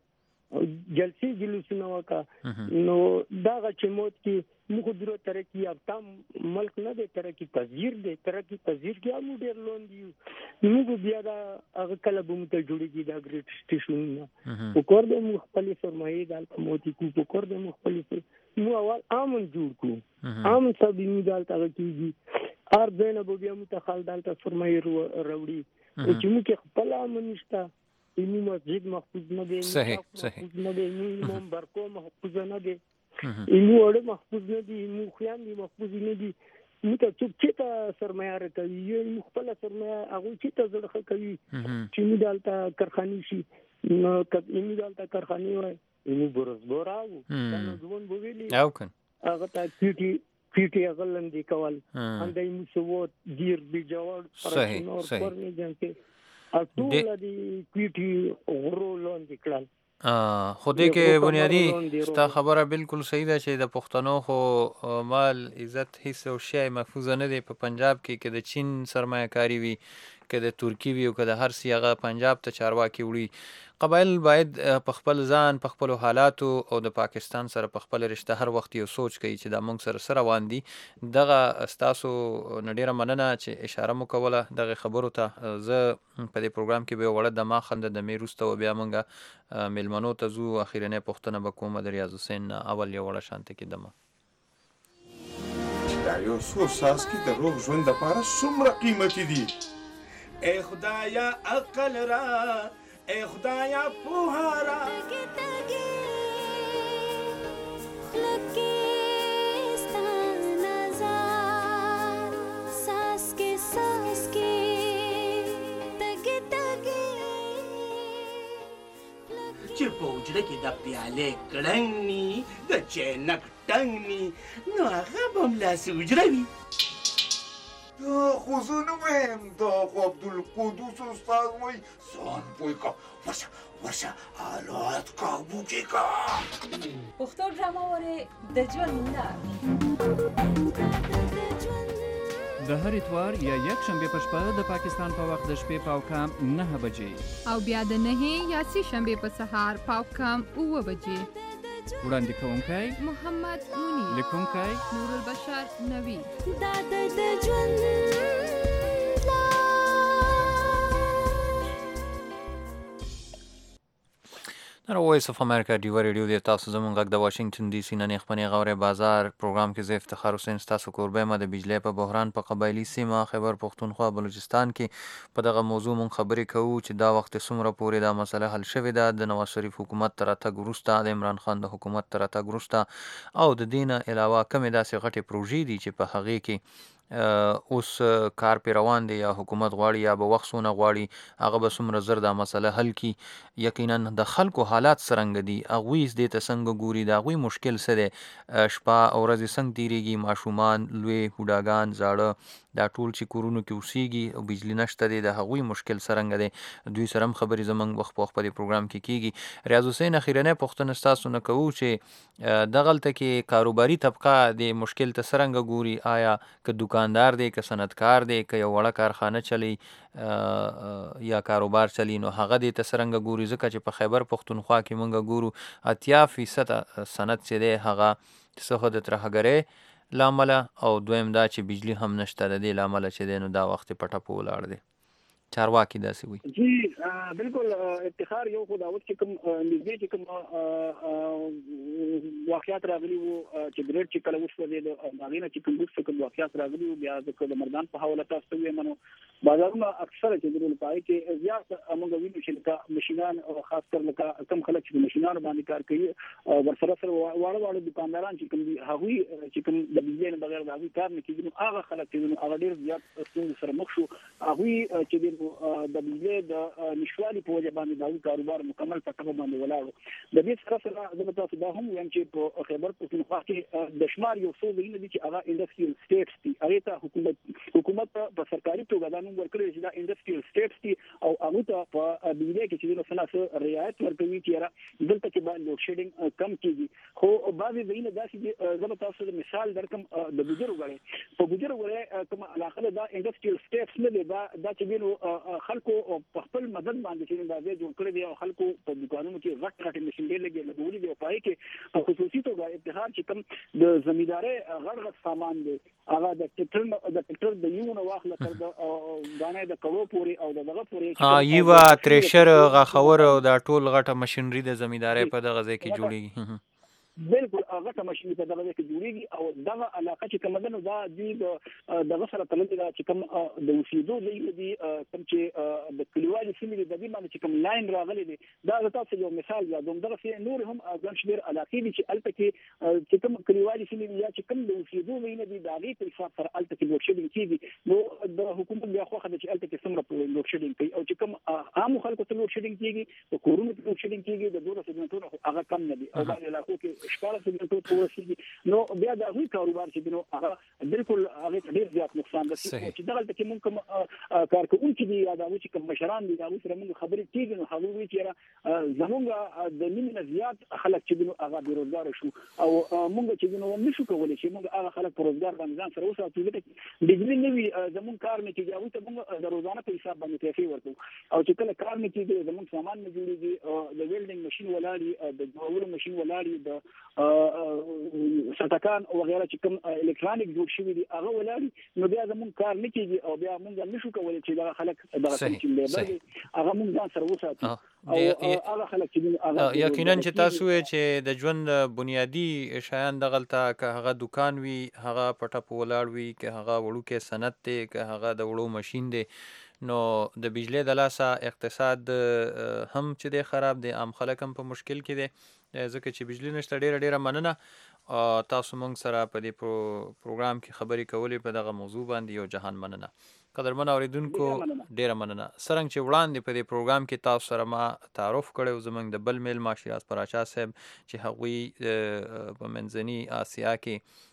جلسې جلوسونه وکا نو دا چې موت کې موږ درو ترقی یافته ملک نه دی ترقی پذیر دی ترقی پذیر کې موږ ډیر لون دی موږ بیا دا هغه کله به موږ ته جوړیږي دا ګریټ سټیشن په کور دی موږ خپل سرمایه دالته موتی کو په کور دی موږ خپل مو اول امن جوړ کو امن سبي موږ دالته کیږي ار دینه به بیا موږ ته خال دالته سرمایه وروړي چې موږ خپل امن نشته اینو مسجد محفوظ نه دی صحیح صحیح نه دی اینو برکو محفوظ نه دی اینو اړه محفوظ نه دی اینو خیان دی محفوظ نه دی نو ته چې ته سرمایه راکوي یو خپل سرمایه هغه چې ته زړه کوي چې موږ دالته کارخانه شي نو کله دالته کارخانه وای اینو برزبور او نو ځون بوویلی او کن هغه ته پیټي پیټي غلندې کول اندای مو سو دیر بي جوړ صحیح صحیح ورنه ځنته اټول دی پیټي غرو لون د کلان ا خوده کې بنیادی ستا خبره بالکل صحیح ده چې د پښتنو خو مال عزت هیڅ او شی محفوظ نه دی په پنجاب کې کې د چین سرمایه‌کاری وي کې د ترکی وي او کې د هر سیغه پنجاب ته چارواکي وړي قبایل باید په خپل ځان په خپل حالاتو او د پاکستان سره په خپل رشته هر وخت یو سوچ کوي چې د موږ سره سره روان دي دغه استاسو نډیره مننه چې اشاره مو کوله دغه خبرو ته زه په دې پروګرام کې به وړه د ما خند د میروسته و بیا موږ ملمنو ته زو اخیرنه پښتنه بکوم د ریاض حسین اول یو وړه شانته کې دمه دا یو څو ساس کې د روغ ژوند لپاره څومره قیمتي دي اے خدایا عقل را اے خدایا پوهارا چې په وجره کې د پیالې کړنګ ني د چینک ټنګ ني نو هغه به هم لاسې وجره وي دا خو زه نه ویم دا خو عبدالقدوس استاد وایي ځان پوه که ورشه ورشه حالات کابو کې که پښتو ډرامه وارې د ژوند لار د هر اتوار یا یک شنبه په شپه د پاکستان په وخت د شپې پاو کم نه بجې او بیا د نهې یا سې شنبه په سهار پاو کم اوه بجې وړاندې کوونکی محمد منیر لیکونکی نور البشر نوی دا د ژوند در وایس اف امریکا ډیو ریډیو دی تاسو زمونږ غږ د واشنگټن ډي سي نن خپنې غورې بازار پروګرام کې زه افتخار حسین تاسو کوربه ما د بجلی په بحران په قبایلی سیمه خیبر پختونخوا بلوچستان کې په دغه موضوع مون خبرې کوو چې دا وخت څومره پورې دا مسله حل شوې ده د نواز شریف حکومت تر راتګ وروسته د عمران خان د حکومت تر راتګ وروسته او د دینه علاوه کومې داسې غټې پروژې دي چې په هغې کې اوس کار پې روان دی یا حکومت غواړي یا به وخت څونه غواړي هغه به څومره زر دا مسله حل کړي یقینا د خلکو حالات څرنګه دي هغوی دې ته څنګه ګوري د هغوی مشکل څه دی شپه او ورځې څنګه تېرېږي ماشومان لوی بوډاګان زاړه دا ټول چې کورونو کې اوسېږي او بجلی نشته دی د هغوی مشکل څرنګه دی دوی سره هم خبرې زموږ وخت په وخت په دې پروګرام کې کېږي ریاض حسین اخیرنۍ پوښتنه ستاسو نه کوو چې دغلته کې کاروباري طبقه د مشکل ته څرنګه ګوري آیا که دکاندار دی که صنعتکار دی که یو وړه کارخانه چلی یا کاروبار چلی نو هغه دې ته څرنګه ګوري ځکه چې په خیبر پختونخوا کې مونږ ګورو اتیا فیصده صنعت چې دی هغه څه د ترهګرۍ له امله او دویم دا چې بجلی هم نشته د دې له امله چې دی نو دا وخت یې په ټپو ولاړ دی چارواکي داسې وي جی بالکل افتخار یو خو دا اوس چې کوم نږدې چې کوم واقعیات راغلي وو چې ګریډ چې کله وشولې د هغې نه چې کوم وروسته کوم واقعیات راغلي وو بیا د مردان په حواله تاسو ته ویم نو بازارونه اکثره چې دغه په کې زیات موږ وینو چې لکه ماشینان او خاص کر لکه کم خلک چې ماشینانو باندې کار کوي ورسره سره واړه واړه دکانداران چې کوم دي هغوی چې کوم د بجلی نه بغیر د هغوی کار نه کېږي نو هغه خلک چې هغه ډېر زیات ستونزو سره مخ شو هغوی چې د بجلی د نشوالي په وجه باندې د هغوی کاروبار مکمل په ټپه باندې ولاړ و د دې سره سره زه تاسو دا هم وایم چې په خیبر پختونخوا کې د شمار یو څو ځایونه دي چې هغه انډسټریل سټیټس دي هغې ته حکومت حکومت په سرکاري توګه دا نوم ورکړی چې دا انډسټریل سټیټس دي او هغوی ته په بجلی کې چې نو څه نه رعایت ورکوي چې یاره دلته کې باید لوډ شیډینګ کم کېږي خو بعضې ځایونه داسې دي زه به تاسو د مثال درکړم د ګوجر وګړی په ګوجر وګړی کومه علاقه ده دا انډسټریل سټیټس نه دی دا دا چې نو خلکو په خپل مدد باندې چې دا ځای جوړ کړی دی او خلکو په دکانونو کې غټ غټ ماشینري لګولي دي او په هغې کې په خصوصي توګه افتخار چې کوم د زمیندارۍ غټ غټ سامان دی هغه د ټکټر د ټکټر د یو نه واخله تر د دانې د کړو پورې او دغه پورې یوه تریشر غاښور او دا ټول غټه ماشینري د زمیندارۍ په دغه ځای کې جوړېږي بالکل هغه ماشین په دغه کې جوړیږي او دغه علاقه چې کوم ده نو دا د دغه سره تړلې ده چې کوم د اوسېدو ځایونه دي کوم چې د کلیوالي سیمې دي د دې باندې چې کوم لاین راغلی دی دا تاسو یو مثال یادوم دغسې نور هم ګڼ شمېر علاقې دي چې هلته کې چې کوم کلیوالي سیمې دي یا چې کوم د اوسېدو ځایونه دي د هغې په حساب سره هلته کې لوډ شیډینګ کېږي نو د حکومت بیا خوښه ده چې هلته کې څومره لوډ شیډینګ کوي او چې کوم عامو خلکو ته لوډ شیډینګ کېږي په کورونو کې لوډ شیډینګ کېږي د دولس سګنټونو هغه کم نه دي او بعضې علاقو کې شپاړس سګنټو ته ورسېږي نو بیا د هغوی کاروبار چې دی نو هغه بالکل هغې ته ډېر زیات نقصان رسي چې دغلته کې مونږ کوم کارکوونکي دي یا د هغوی چې کوم مشران دي د هغوی سره مونږ خبرې کېږي نو هغوی وایي چې یاره زمونږ د نیمې نه زیات خلک چې دی نو هغه بېروزګاره شو او مونږ چې دی نو نه شو کولی چې مونږ هغه خلک په روزګار باندې ځان سره وساتو ځکه ډګري نه وي زمونږ کار نه کېږي هغوی ته مونږ د روزانه په حساب باندې پیسې ورکوو او چې کله کار نه کېږي زمونږ سامان نه جوړېږي د ویلډینګ ماشین ولاړ وي د جوړولو ماشین ولاړ وي د سټکان وغیره چې کوم الکترونیک جوړ شوي دي هغه ولاړ نو بیا زمونږ کار نه کېږي او بیا مونږ نه شو کولی چې دغه خلک دغه چې لیبر دي هغه مونږ ځان سره وساتو او هغه خلک چې یقینا چې تاسو وایئ چې د ژوند بنیادي شیان دغلته که هغه دکان وي هغه په ټپو ولاړ وي که هغه وړوکی صنعت دی که هغه د وړو ماشین دی نو د بجلی د لاسه اقتصاد هم چې دی خراب دی عام خلک هم په مشکل کې دی ځکه چې بجلی نشته ډېره ډېره مننه تاسو موږ سره په دې پروګرام کې خبرې کولې په دغه موضوع باندې یو جهان مننه قدرمن اوریدونکو ډېره مننه څرنګه چې وړاندې په دې پروګرام کې تاسو سره ما تعارف کړی و زموږ د بل میلما شیراز پراچا صاحب چې هغوی په منځني اسیا کې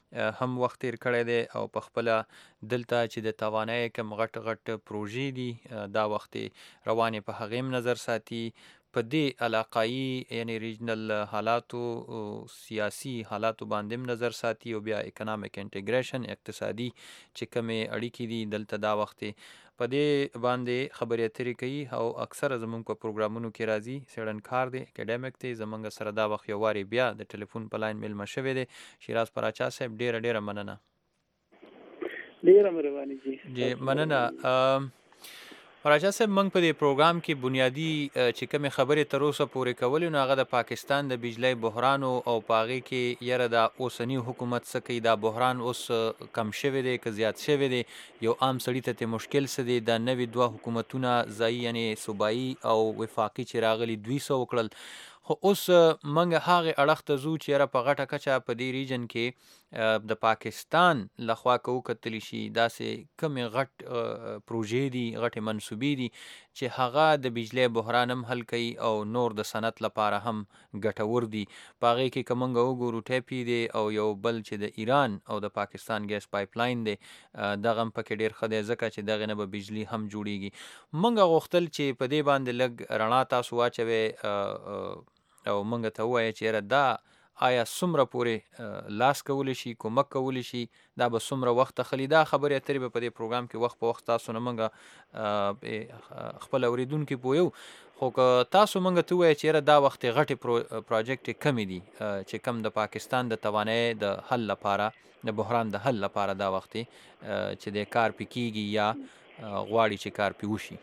هم وخت تیر کړی دی او په خپله دلته چې د توانایي کم غټ غټ پروژې دي دا وخت روانې په هغې هم نظر ساتي، په دې علاقایي یعنی ریجنل حالاتو سیاسي حالاتو باندې هم نظر ساتي او بیا اکنامک انټیګریشن اقتصادي چې کومې اړیکې دي دلته دا وخت په دې باندې خبرې اترې کوي او اکثره زموږ په پروګرامونو کې راځي. څېړنکار دی، اکیډمیک دی، زموږ سره دا وخت یو وارې بیا د ټلیفون په لاین میلمه شوی دی. شیراز پراچا صاحب ډېره ډېره مننه. ډېره مهرباني جی. جی مننه. راجا صاحب موږ په دې پروګرام کې بنیادی چې کومې خبرې تر اوسه پورې کولې نو هغه د پاکستان د بجلی بحران او په هغې کې یاره دا اوسني حکومت څه کوي، دا بحران اوس کم شوی دی که زیات شوی دی، یو عام سړي ته ترې مشکل څه دی، دا نوي دوه حکومتونه ځایي یعنې صوبایي او وفاقي چې راغلي دوی څه وکړل. خو اوس موږ هغې اړخ ته ځو چې یاره په غټه کچه په دې ریجن کې د پاکستان لخوا که وکتلی شي داسې کومې غټ پروژې دي، غټې منصوبې دي چې هغه د بجلی بحران هم حل کوي او نور د صنعت لپاره هم ګټور دي. په هغې کې که موږ وګورو ټیپي دی او یو بل چې د ایران او د پاکستان ګیس پایپ لاین دی دغه هم پکې ډېر ښه دی ځکه چې دغې نه به بجلي هم جوړیږي. موږ غوښتل چې په دې باندې لږ رڼا تاسو واچوئ او موږ ته ووایه چې یاره دا آیا څومره پورې لاس کولی شي، کومک کولی شي، دا به څومره وخت اخلي. دا خبرې اترې به په دې پروګرام کې وخت په وخت تاسو نه موږ خپل اورېدونکي پوهیو. خو که تاسو موږ ته ووایه چې یاره دا وخت غټې پروجیکټې کمې دي چې کم د پاکستان د توانایي د حل لپاره، د بحران د حل لپاره دا وخت چې د کار پې کېږي یا غواړي چې کار پې وشي.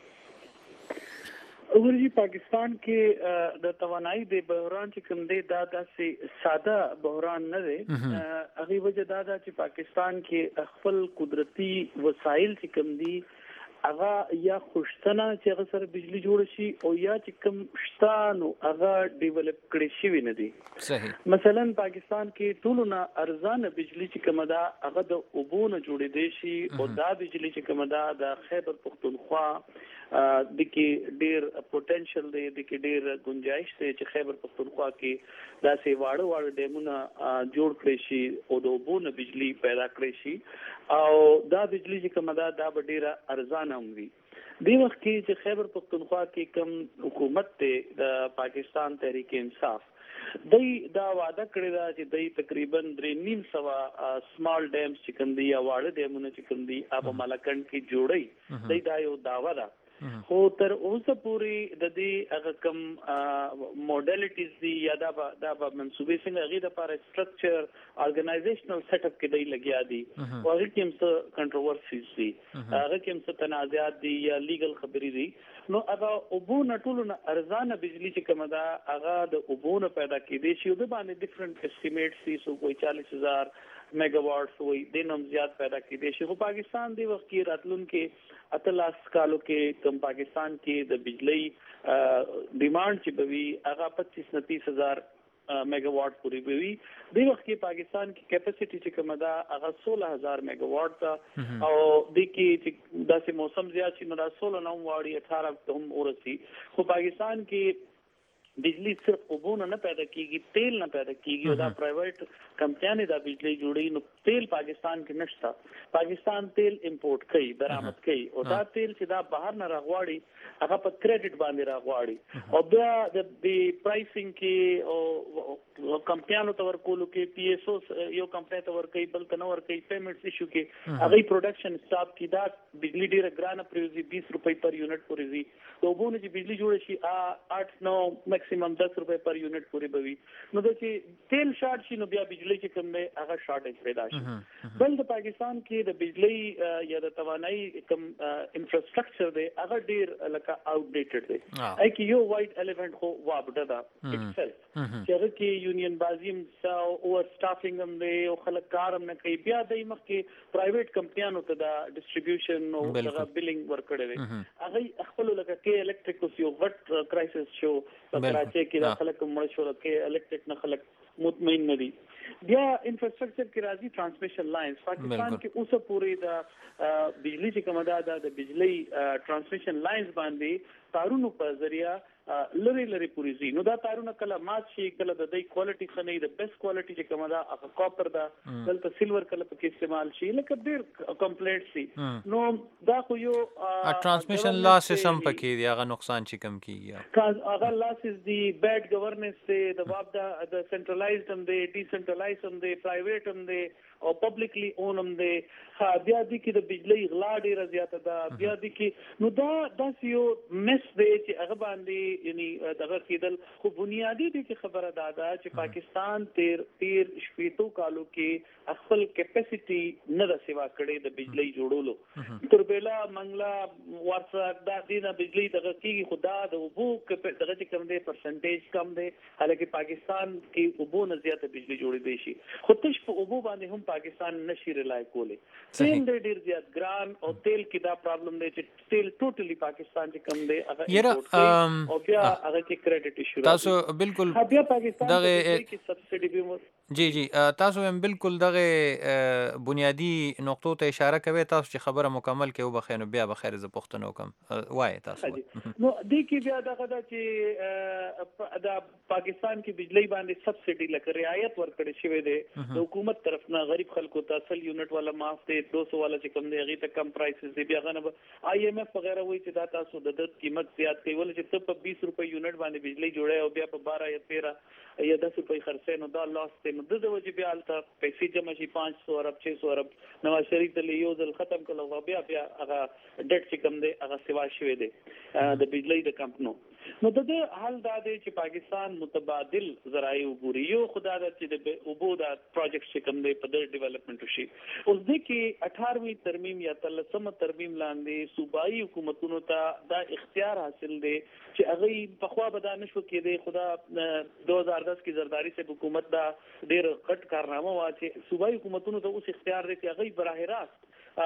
ورجی پاکستان کې د توانایي د بحران چې کوم دی دا داسې ساده بحران نه دی. هغې وجه دا ده چې پاکستان کې خپل قدرتي وسایل چې کوم دي هغه یا خوشتنه چې هغه سره بجلی جوړ شي او یا چې کوم شته نو هغه ډیولپ کړی شوي نه دي. صحیح. مثلا پاکستان کې ټولو نه ارزانه بجلی چې کومه ده هغه د اوبو نه جوړېدی شي او دا بجلی چې کومه ده د خیبر پختونخوا د کې ډېر پوتنشل دی، د کې ډېر گنجائش دی چې خیبر پختونخوا کې داسې واړه واړه ډیمونه جوړ کړی شي او د اوبو نه بجلی پیدا کړی شي او دا بجلی چې کومه ده دا به ډېره ارزانه هم وي. دې وخت کې چې خیبر پختونخوا کې کوم حکومت دی د پاکستان تحریک انصاف دوی دا وعده کړې ده چې دوی تقریبا درې نیم سوه سمال ډیمز چې کوم دي یا واړه ډیمونه چې کوم دي هغه په مالکنډ کې جوړوي. دوی دا یو دعوه ده. خو تر اوسه پورې د دې هغه کوم موډلیټیز دي یا دا به دا به منصوبې څنګه هغې دپاره سټرکچر ارګنایزیشنل سیټ اپ کې دی لګیا دي او هغې کې هم څه کنټروورسیز دي، هغه کې هم څه تنازعات دي یا لیګل خبرې دي. نو هغه اوبو نه ټولو نه ارزانه بجلي چې کومه ده هغه د اوبو نه پیدا کېدی شي او د باندې ډفرنټ اسټیمیټس دي. څوک وایي چالیس هزار میگا واټس وایي دې نه هم زیات پیدا کېدی شي. خو پاکستان دې وخت کې راتلونکي اتلس کالو کې کوم پاکستان کې د بجلی ډیمانډ چې به وي هغه پچیس نه تیس هزار میگا واټ پورې به وي. دې وخت کې پاکستان کې کیپاسټي چې کومه ده هغه سوله هزار میگا واټ ده او دې کې چې داسې موسم زیات شي نو دا سوله نه هم واړي اټھارہ ته هم ورسي. خو پاکستان کې بجلی صرف اوبو نه پیدا کیږي، تیل نه پیدا کیږي او دا پرایویټ کمپنیانې دا بجلی جوړوي. نو تیل پاکستان کې نشته. پاکستان تیل امپورټ کوي، درآمد کوي او دا تیل چې دا بهر نه راغواړي هغه په کریډټ باندې راغواړي او بیا د پرایسینګ کې او کمپنیانو ته ورکولو کې پی ایس او یو کمپنی ته ورکوي بل ته نه ورکوي، پیمنټس ایشو کې هغې پروډکشن سټاپ کې دا بجلی ډېره ګرانه پرېوځي، بیس روپۍ پر یونټ پورې ځي. د اوبو نه چې بجلی جوړه شي آټ نو میکسیمم دس روپۍ پر یونټ پورې به وي. نو دا چې تیل شارټ شي نو بیا بجلی چې کوم دی هغه شارټیج پیدا شي. بل د پاکستان کې د بجلی یا د توانایي کوم انفراسټرکچر دی هغه ډېر لکه آوټ ډیټډ دی. هغې کې یو وایټ ایلیفنټ خو وابډه ده اټسیلف چې هغه کې یونین بازي هم شته، اوور سټافینګ هم دی او خلک کار هم نه کوي. بیا دی مخکې پرایویټ کمپنیانو ته دا ډسټریبیوشن او هغه بلینګ ورکړی دی. هغې خپلو لکه کې الکټریک اوس یو غټ کرایسس شو په کراچۍ کې دا خلک مړه شول کې الکټریک نه خلک مطمئن نه دي. بیا انفراسټرکچر کې راځي ټرانسمیشن لاینز. پاکستان کې اوسه پورې د بجلی چې کومه ده د بجلی ټرانسمیشن لاینز باندې تارونو په ذریعہ لری لری پوری زی نو دا تارونه کله مات شي کله د دې کوالټي خنې د بیسټ کوالټي چې کومه دا هغه کاپر دا دلته سیلور کله پکې استعمال شي لکه ډیر کمپلیټ سي نو دا خو یو ټرانسمیشن لاسز هم پکې دی هغه نقصان چې کم کیږي هغه لاسز دی بیډ گورننس دی د باب دا د سنټرلایزډ هم دی ډیسنټرلایزډ هم دی پرایویټ هم دی او پبلکلی اون هم دی بیا د کې د بجلی غلا ډیره زیاته ده بیا د کې نو دا داسې یو مس دی چې هغه باندې یعنی دغه کېدل خو بنیادی دی چې خبره دا ده چې پاکستان تیر تیر شپېتو کالو کې خپل کیپاسټي نه د سیوا کړې د بجلی جوړولو تر بیلا منګلا ورڅ دا دینه بجلی دغه کې خدا د وبو دغه چې کوم دی پرسنټیج کم دی حالکه پاکستان کې وبو نه زیاته بجلی جوړې دی شي خو تش په وبو باندې هم پاکستان نشي رلای کولی تیل د ډیر زیات ګران او تیل کې دا پرابلم دی چې تیل ټوټلی پاکستان کې کم دی هغه او بیا هغه کې کریډټ ایشو تاسو بالکل بیا پاکستان کې سبسيډي به جی جی تاسو هم بالکل دغه بنیادی نقطو ته اشاره کوي تاسو چې خبره مکمل کې وبخینو بیا بخیر ز پښتنو کوم وای تاسو نو د کې بیا دغه دا چې دا پاکستان کې بجلی باندې سبسيډي لکه رعایت ورکړي شوی دی د حکومت طرف نه غریب خلکو ته اصل یونټ والا معاف دی دو سو والا چې کم دی هغه ته کم پرایسز دی بیا غنه آی ایم ایف وغیرہ وایي چې دا تاسو د د قیمت زیات کوي ول چې ته په بیس روپے یونټ باندې بجلی جوړه او بیا په بارہ یا تیرہ یا دس روپے خرڅه نو دا لاس ته نو د وجه بیا الته پیسې جمع شي پانچ سو ارب چھ سو ارب نواز شریف ته یو ځل ختم کړو بیا بیا هغه ډټ چې کم دی هغه سیوا شوی دی د بجلی د کمپنو نو د دې حل دا دی چې پاکستان متبادل ذرایع وګوري یو خدا د چې د اوبو دا پروجیکټ چې کوم دی په د ډیولپمنٹ شي اوس د کې اٹھارہویں ترمیم یا تلسمه ترمیم لاندې صوبایي حکومتونو ته دا اختیار حاصل دی چې هغه په خوا به دا نشو کېدی خدا دو هزار دس کې زرداری سے حکومت دا ډیر غټ کارنامه وا چې صوبایي حکومتونو ته اوس اختیار دی چې هغه براه راست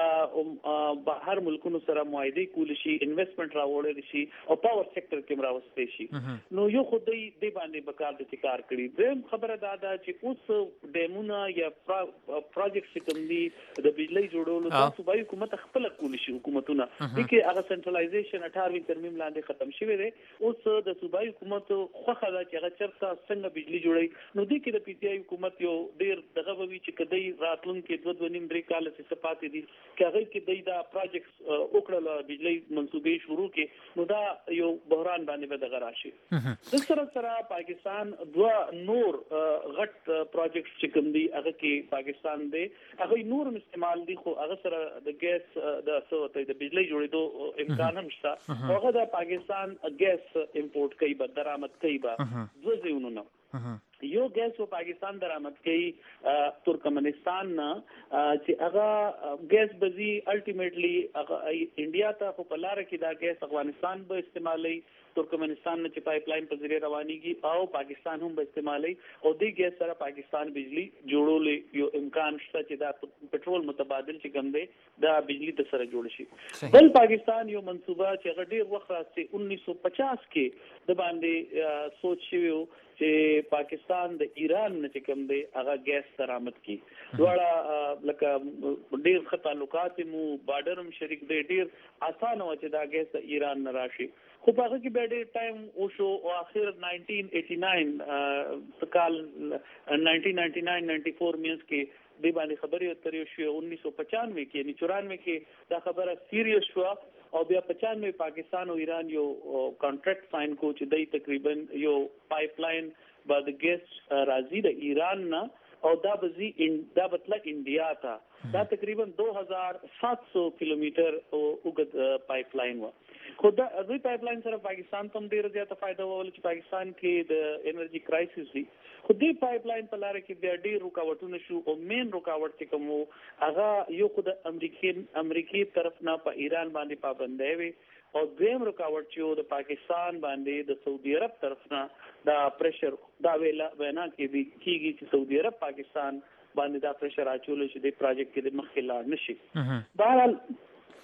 بهر ملکونو سره معاهده کول شي انویسټمنٹ راوړل شي او پاور سېکټر کې راوستي شي نو یو خدای دی باندې بکار د کار کړی دیم خبره دا ده چې اوس ډیمونه یا پروجیکټ کوم دي د بجلی جوړولو د صوبایي حکومت خپل کول شي حکومتونه چې هغه سنټرلایزیشن اٹھارہویں ترمیم لاندې ختم شوی دی اوس د صوبایي حکومت خوخه ده چې هغه چرته څنګه بجلی جوړي نو د کې د پی ټی آی حکومت یو ډیر دغه وی چې کدی راتلونکو دوه دوه نیم درې کال څخه پاتې دي کاغه کې د دا پروجیکټس وکړل بجلی منصوبې شروع کې نو دا یو بحران باندې به دغه راشي د سره سره پاکستان دوه نور غټ پروجیکټس چې کوم دي هغه کې پاکستان دی هغه نور استعمال دي خو هغه سره د ګیس د سوته د بجلی جوړېدو امکان هم شته هغه د پاکستان ګیس امپورټ کوي به درآمد کوي به دوه ځایونو یو ګیس په پاکستان درآمد کوي ترکمنستان نه چې هغه ګیس بزي الټیمیټلی هغه انډیا ته په لار کې دا ګیس افغانستان به استعمالي ترکمنستان نه چې پایپ لاین په ذریعہ روانيږي او پاکستان هم به استعمالي او د ګیس سره پاکستان بجلی جوړول یو امکان شته چې دا پټرول متبادل چې کوم دی دا بجلی د سره جوړ شي بل پاکستان یو منصوبه چې غډیر وخت راځي انیس سو پچاس کې د باندې سوچ شوی چې پاکستان د ایران نه چې کوم دی هغه ګیس درآمد کی دواړه لکه ډیر ښه تعلقات مو بارډر هم شریک دی ډیر اسانه و چې دا ګیس د ایران نه راشي خو هغه کې به ډیر ټایم او شو او اخر نائنټین ایټی ناین کال نائنټین نائنټی ناین نائنټی فور مینس کې د باندې خبرې اترې شو انیس سو پچانوے کې یعنی چورانوے کې دا خبره سیریس شو او بیا پچانوے پاکستان او ایران یو کانټریکټ ساين کو چې دای تقریبا یو پایپ لاین بعد ګیس راځي د ایران نه او دا بزی دا بتله انډیا ته دا تقریبا دو هزار سات سو کیلومتر اوږد پایپ لاین و خو دا دوی پایپ لاین سره پاکستان ته ډیر زیاته فائدہ ول چې پاکستان کې د انرژي کرایسس دی خو دې پایپ لاین په لار کې بیا ډیر رکاوټونه شو او مین رکاوټ چې کوم هغه یو خو د امریکای امریکای طرف نه په ایران باندې پابندۍ وي او دویم رکاوټ چې د پاکستان باندې د سعودي عرب طرف نه دا پریشر دا ویلا وینا کې دی کیږي چې سعودي عرب پاکستان باندې دا پریشر اچول شي د پروجیکټ کې د مخکې لاړ نشي بهرحال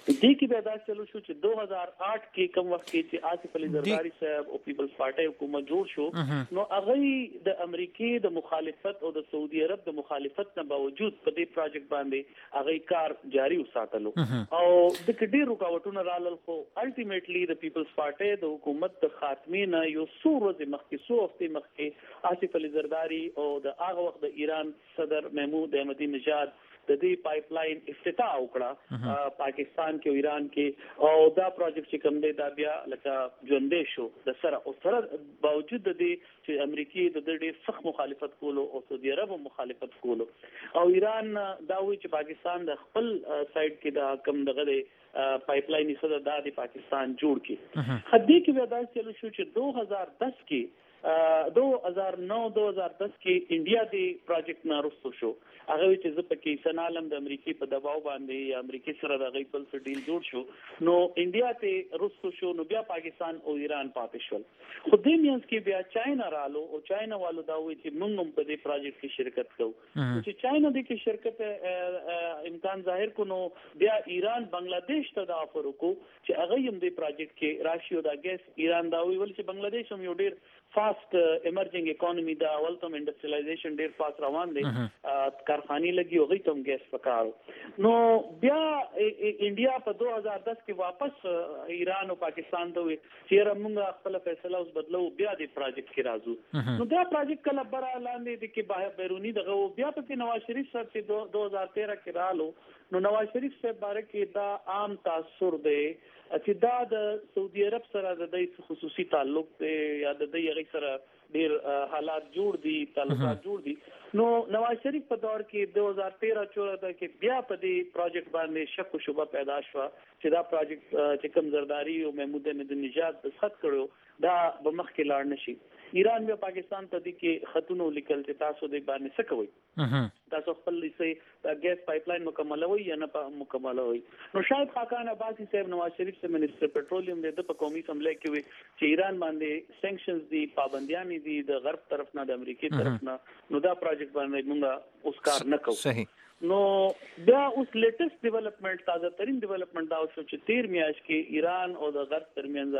دې کې بیا دا چلو شو چې دو هزار آٹھ کې کوم وخت کې چې آصف علي زرداری صاحب او پیپلز پارټي حکومت جوړ شو نو هغه د امریکای د مخالفت او د سعودي عرب د مخالفت نه باوجود په دې پروجیکټ باندې هغه کار جاری وساتلو او د کډیر رکاوټونو رالل خو الټیمیټلی د پیپلز پارټي د حکومت د خاتمه نه یو څو ورځې مخکې څو هفته مخکې آصف علي زرداری او د هغه وخت د ایران صدر محمود احمدی نژاد د دې پایپ لاین افتتاح وکړه پاکستان کې او ایران کې او دا پروجیکټ چې کوم دی دا بیا لکه ژوندې شو د سره او سره باوجود د دې چې امریکای د دې سخت مخالفت کولو او سعودي عرب مخالفت کولو او ایران دا وی چې پاکستان د خپل سایډ کې د کم دغه پایپ لاین سره د پاکستان جوړ کی خدي کې بیا دا چلو شو چې دو هزار دس کې دو هزار نو دو هزار دس کې انډیا دی پروجیکټ نارسته شو هغه چې زه پکې سنالم د امریکای په دباو باندې یا امریکای سره د غي بل څه ډیل جوړ شو نو انډیا ته رسو شو نو بیا پاکستان او ایران پاتې شول خو دې مینس کې بیا چاینا رالو او چاینا والو دا وایي چې موږ هم په دې پروجیکټ کې شرکت کوو چې چاینا دې کې شرکت امکان ظاهر کو نو بیا ایران بنگلاديش ته دا افر وکړو چې هغه هم دې پروجیکټ کې راشي او دا ګیس ایران دا وایي چې بنگلاديش هم یو ډیر فاست ایمرجنګ اکانومي دا ولتم انډستریالایزیشن ډیر فاست روان دی کارخانه لګي او غي تم ګیس پکاو نو بیا انډیا په دو هزار دس کې واپس ایران او پاکستان ته چیرې موږ خپل فیصله اوس بدلو بیا د پروجیکټ کې راځو نو دا پروجیکټ کله بر اعلان دي کې باه بیرونی دغه بیا په نواز شریف صاحب چې دو هزار تیرہ کې رالو نو نواز شریف صاحب باره کې دا عام تاثر دی چې دا د سعودي عرب سره د دې خصوصي تعلق دی یا د دې هغه سره ډیر حالات جوړ دي تعلقات جوړ دي نو نواز شریف په دور کې دو هزار تیرہ چودہ کې بیا په دې پروجیکټ باندې شک او شبهه پیدا شو چې دا پروجیکټ چې کوم زرداری او محمود احمدی نژاد دستخط کړو دا به مخ کې لاړ نشي ایران بیا پاکستان ته دي کې خطونه لیکل چې تاسو دې باندې څه کوي تاسو خپل لسه ګیس پایپ لاین مکمل وي یا نه مکمل وي نو شاید خاکان عباسی صاحب نواز شریف سے منسٹر پیټرولیم د په قومي اسمبلی کې وي چې ایران باندې سانکشنز دي پابندیاں دي د غرب طرف نه د امریکای طرف نه نو دا پروجیکټ باندې موږ اوس کار نه کوو صحیح نو بیا اوس لیټیسټ ډیولپمنٹ تازه ترين ډیولپمنٹ دا شو چې تیر میاشت کې ایران او د غرب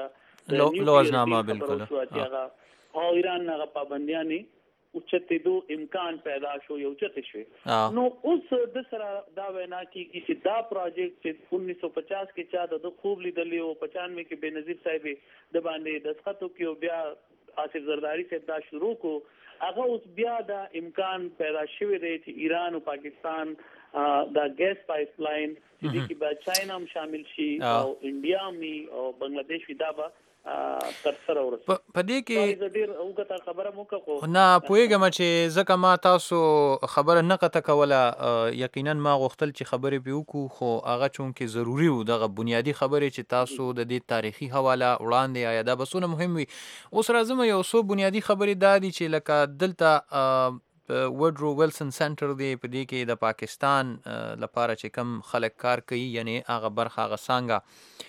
ترمنځ لوزنامه بالکل او ایران نه پابندیاں نه اوچته دو امکان پیدا شو یو چته شو نو اوس د سره دا وینا کیږي چې دا پروجیکټ چې انیس سو پچاس کې چا د خوب لیدلی او پچانوے کې بنظیر صاحب د باندې دسخطو کې بیا آصف زرداری صاحب دا شروع کو هغه اوس بیا دا امکان پیدا شوی دی چې ایران او پاکستان دا ګیس پایپ لاین چې کې به چاینا هم شامل شي او انډیا هم او بنگلاديش دا به تر سره ورسې په دې کې ډیر اوګه خبره مو کو نه پوهیږم چې ځکه ما تاسو خبره نه قطه کوله یقینا ما غوښتل چې خبرې به وکړو خو هغه چون کې ضروری و دغه بنیادی خبرې چې تاسو د دې تاریخي حواله وړاندې یا دا بسونه مهم وي اوس راځم یو څو بنیادی خبرې دا دي چې لکه دلته وډرو ویلسن سنټر دی په دې کې د پاکستان لپاره چې کم خلک کار کوي یعنی هغه برخه هغه څنګه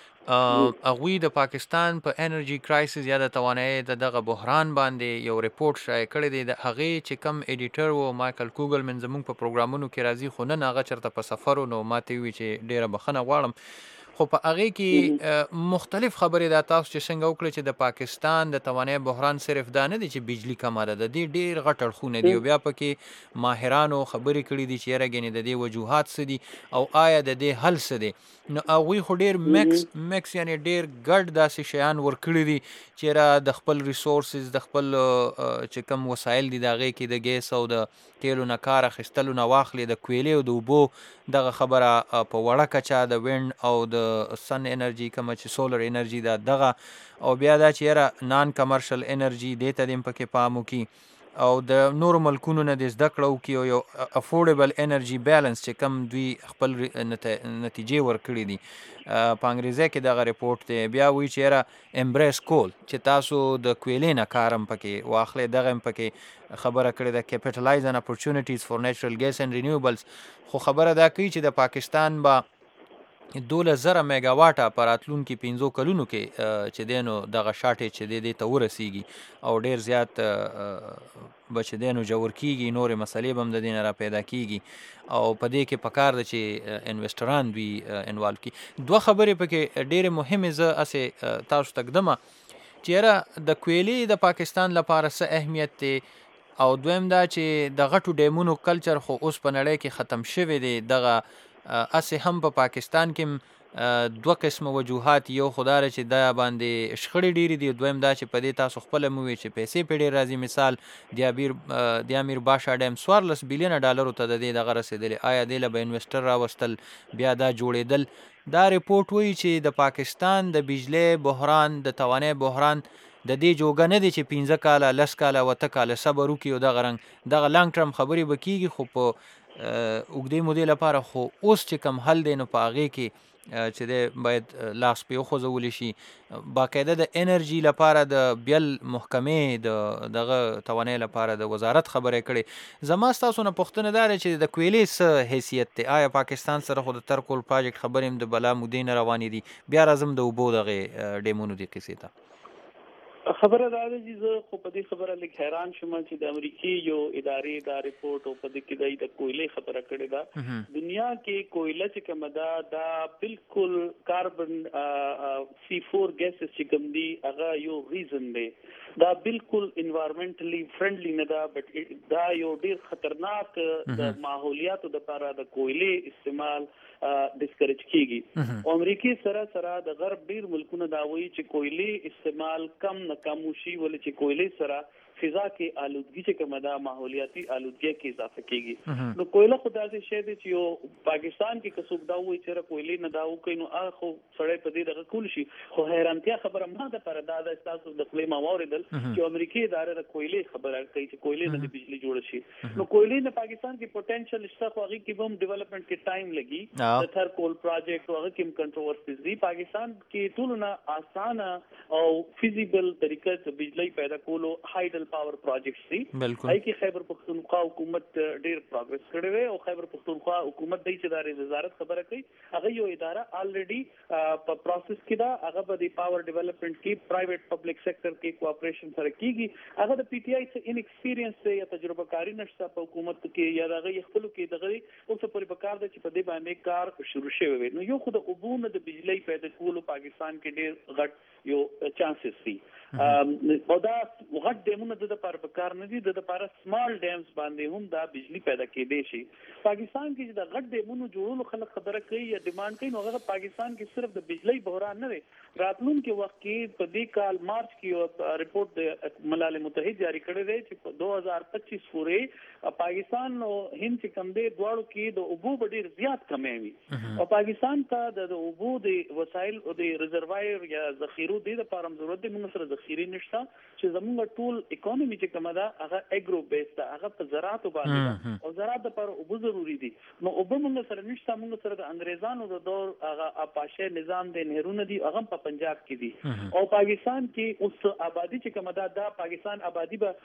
اغوی د پاکستان په انرژي کرایسس یا د توانایي د دغه بحران باندې یو ریپورت شایع کړی دی د هغه چې کم ایډیټر و مایکل کوګلمن زموږ په پروګرامونو کې راځي خو نن هغه چرته په سفر نو ماته وی چې ډیره بخنه غواړم خو په هغه کې مختلف خبرې دا تاسو چې څنګه وکړي چې د پاکستان د توانایي بحران صرف دا نه دی چې بجلی کمه ده د دې ډیر غټ اړخونه دي او بیا پکې ماهرانو خبرې کړي دي چې راګنې د دې وجوهات څه دي او آیا د دې حل څه دی نو هغوی خو ډیر میکس میکس یعنی ډیر ګډ داسې شیان ورکړي دي چې را د خپل ریسورسز د خپل چې کم وسایل دي د هغې کې د ګیس او د تیلو نه کار اخیستلو نه واخلي د کویلې او د اوبو دغه خبره په وړه کچه د وینډ او د سن انرژي کومه چې سولر انرژي دا دغه او بیا دا چې یاره نان کمرشل انرژي دې ته دې پکې پام وکړي او د نورو ملکونو نه د زده کړه وکړي او یو افورډیبل انرژي بیلنس چې کم دوی خپل نتیجې ورکړي دي په انګریزي کې دغه ریپورټ دی بیا وایي چې یاره امبریس کول چې تاسو د کویلې نه کار هم پکې واخلئ دغه هم پکې خبره کړې ده کیپټلایز ان اپورچونیټیز فور نیچرل ګیس اینډ رینیوبلز خو خبره دا کوي چې د پاکستان به دولس زره میګاواټه په راتلونکي پنځو کلونو کې چې دی نو دغه شاټې چې دی دې ته ورسیږي او ډېر زیات به چې دی نو ژور کېږي، نورې مسلې به هم د دې نه را پیدا کېږي او په دې کې پکار ده چې انویسټران دوی انوالو کړي. دوه خبرې پکې ډېرې مهمې زه هسې تاسو ته ږدمه چې یاره د کویلې د پاکستان لپاره څه اهمیت دی او دویم دا چې د غټو ډیمونو کلچر خو اوس په نړۍ کې ختم شوی دی. دغه اسې هم په پاکستان کې دوه قسمه وجوهات، یو خو دا چې دا باندې شخړې ډېرې دي، دویم دا چې په دې تاسو خپله مو وویل چې پیسې پرې ډېر راځي. مثال د امیر د امیر باشا ډیم څوارلس بیلیونه ډالرو ته د دې دغه رسېدلی، آیا دې له به انویسټر راوستل بیا دا جوړېدل. دا ریپورټ وایي چې د پاکستان د بجلی بحران د توانای بحران د دې جوګه نه دی چې پنځه کاله لس کاله اوته کاله صبر وکړي او دغه رنګ دغه لانګ ټرم خبرې به کېږي، خو په اوږدې مودې لپاره خو اوس چې کم حل دی نو په هغې کې چې دی باید لاس پې وخوځولی شي. باقاعده د انرژي لپاره د بیل محکمې د دغه توانای لپاره د وزارت خبرې کړې. زما ستاسو نه پوښتنه دا ده چې د کویلې څه حیثیت دی؟ آیا پاکستان سره خو د ترکول پراجیکټ خبرې هم د بلا مودې نه روانې دي؟ بیا راځم د اوبو دغې ډیمونو دې قصې ته. خبره دا ده چې زه خو په دې خبره لږ حیران شوم چې د امریکې یو ادارې دا ریپورټ او په دې کې د کویلې خبره کړې ده. دنیا کې کویله چې کومه ده دا بالکل کاربن سی فور ګیسز چې کوم دي هغه یو ریزن دی، دا بالکل انوایرمنټلی فرندلی نه ده، بټ دا یو ډیر خطرناک د ماحولیاتو لپاره د کویلې استعمال ډسکریج کیږي. او امریکای سره سره د غرب ډیر ملکونه دا وایي چې کویلې استعمال کم نه کم وشي، ولې چې کویلې سره فضا کې آلودګي چې کومه ده ماحولیاتي آلودګي کې اضافه کیږي. نو کویله خو داسې شی دی چې یو پاکستان کې که څوک دا وایي چې کویلې نه دا وکړي نو هغه خو سړی په دې دغه کول شي. خو حیرانتیا خبره ما دپاره دا ده ستاسو د خولې ما واورېدل چې امریکې اداره د کویلې خبره کوي چې کویلې نه د بجلي جوړه شي. نو کویلې نه پاکستان کې پوټنشل شته، خو هغې کې به هم ډیولپمنټ کې ټایم لګي. د تھرکول پراجیکټ هغه کې هم کنټروورسیز دي. پاکستان کې ټولو نه اسانه او فیزیبل طریقه د بجلی پیدا کولو هایډل پاور پروجیکټس دي. هغه کې خیبر پختونخوا حکومت ډیر پروګرس کړی دی او خیبر پختونخوا حکومت د ادارې وزارت خبره کوي هغه یو اداره الریډي په پروسس کې ده، هغه به د پاور ډیولپمنٹ کې پرایویټ پبلک سېکټر کې کوآپریشن سره کیږي. هغه د پی ټی آی څخه ان ایکسپیرینس یا تجربه کاری نشته په حکومت کې یا هغه خپل کې دغه اوس په پکار ده چې په دې باندې کار شروع شوی وي. نو یو خو د عبور د بجلی پیدا کولو پاکستان کې ډیر غټ یو چانسز دي. او دا غټ ډیمونه د لپاره په کار نه دي، د لپاره سمال ډیمز باندې هم دا بجلی پیدا کېدی شي. پاکستان کې چې د غټ ډیمونو جوړولو خلک خبره کوي یا ډیمانډ کوي، نو هغه پاکستان کې صرف د بجلی بحران نه دی. راتلونکي وخت کې په دې کال مارچ کې یو ریپورټ د ملل متحد جاری کړی دی چې په دو هزار پچیس پورې پاکستان او هند چې کم دی دواړو کې د اوبو به ډېر زیات کمی وي او پاکستان ته د اوبو د وسایل او د ریزروایر یا ذخیرو د لپاره ضرورت دی. موږ سره ذخیرې نشته چې زموږ ټول اکانومي چې کومه ده هغه اګرو بیس ده، هغه په زراعتو باندې او زراعت لپاره اوبه ضروري دي. نو اوبه موږ سره نشته، موږ سره د انګریزانو د دور هغه اپاشه نظام د نهرونه دي، هغه په پنجاب کې دي او پاکستان کې اوس آبادی چې کومه ده دا پاکستان آبادی به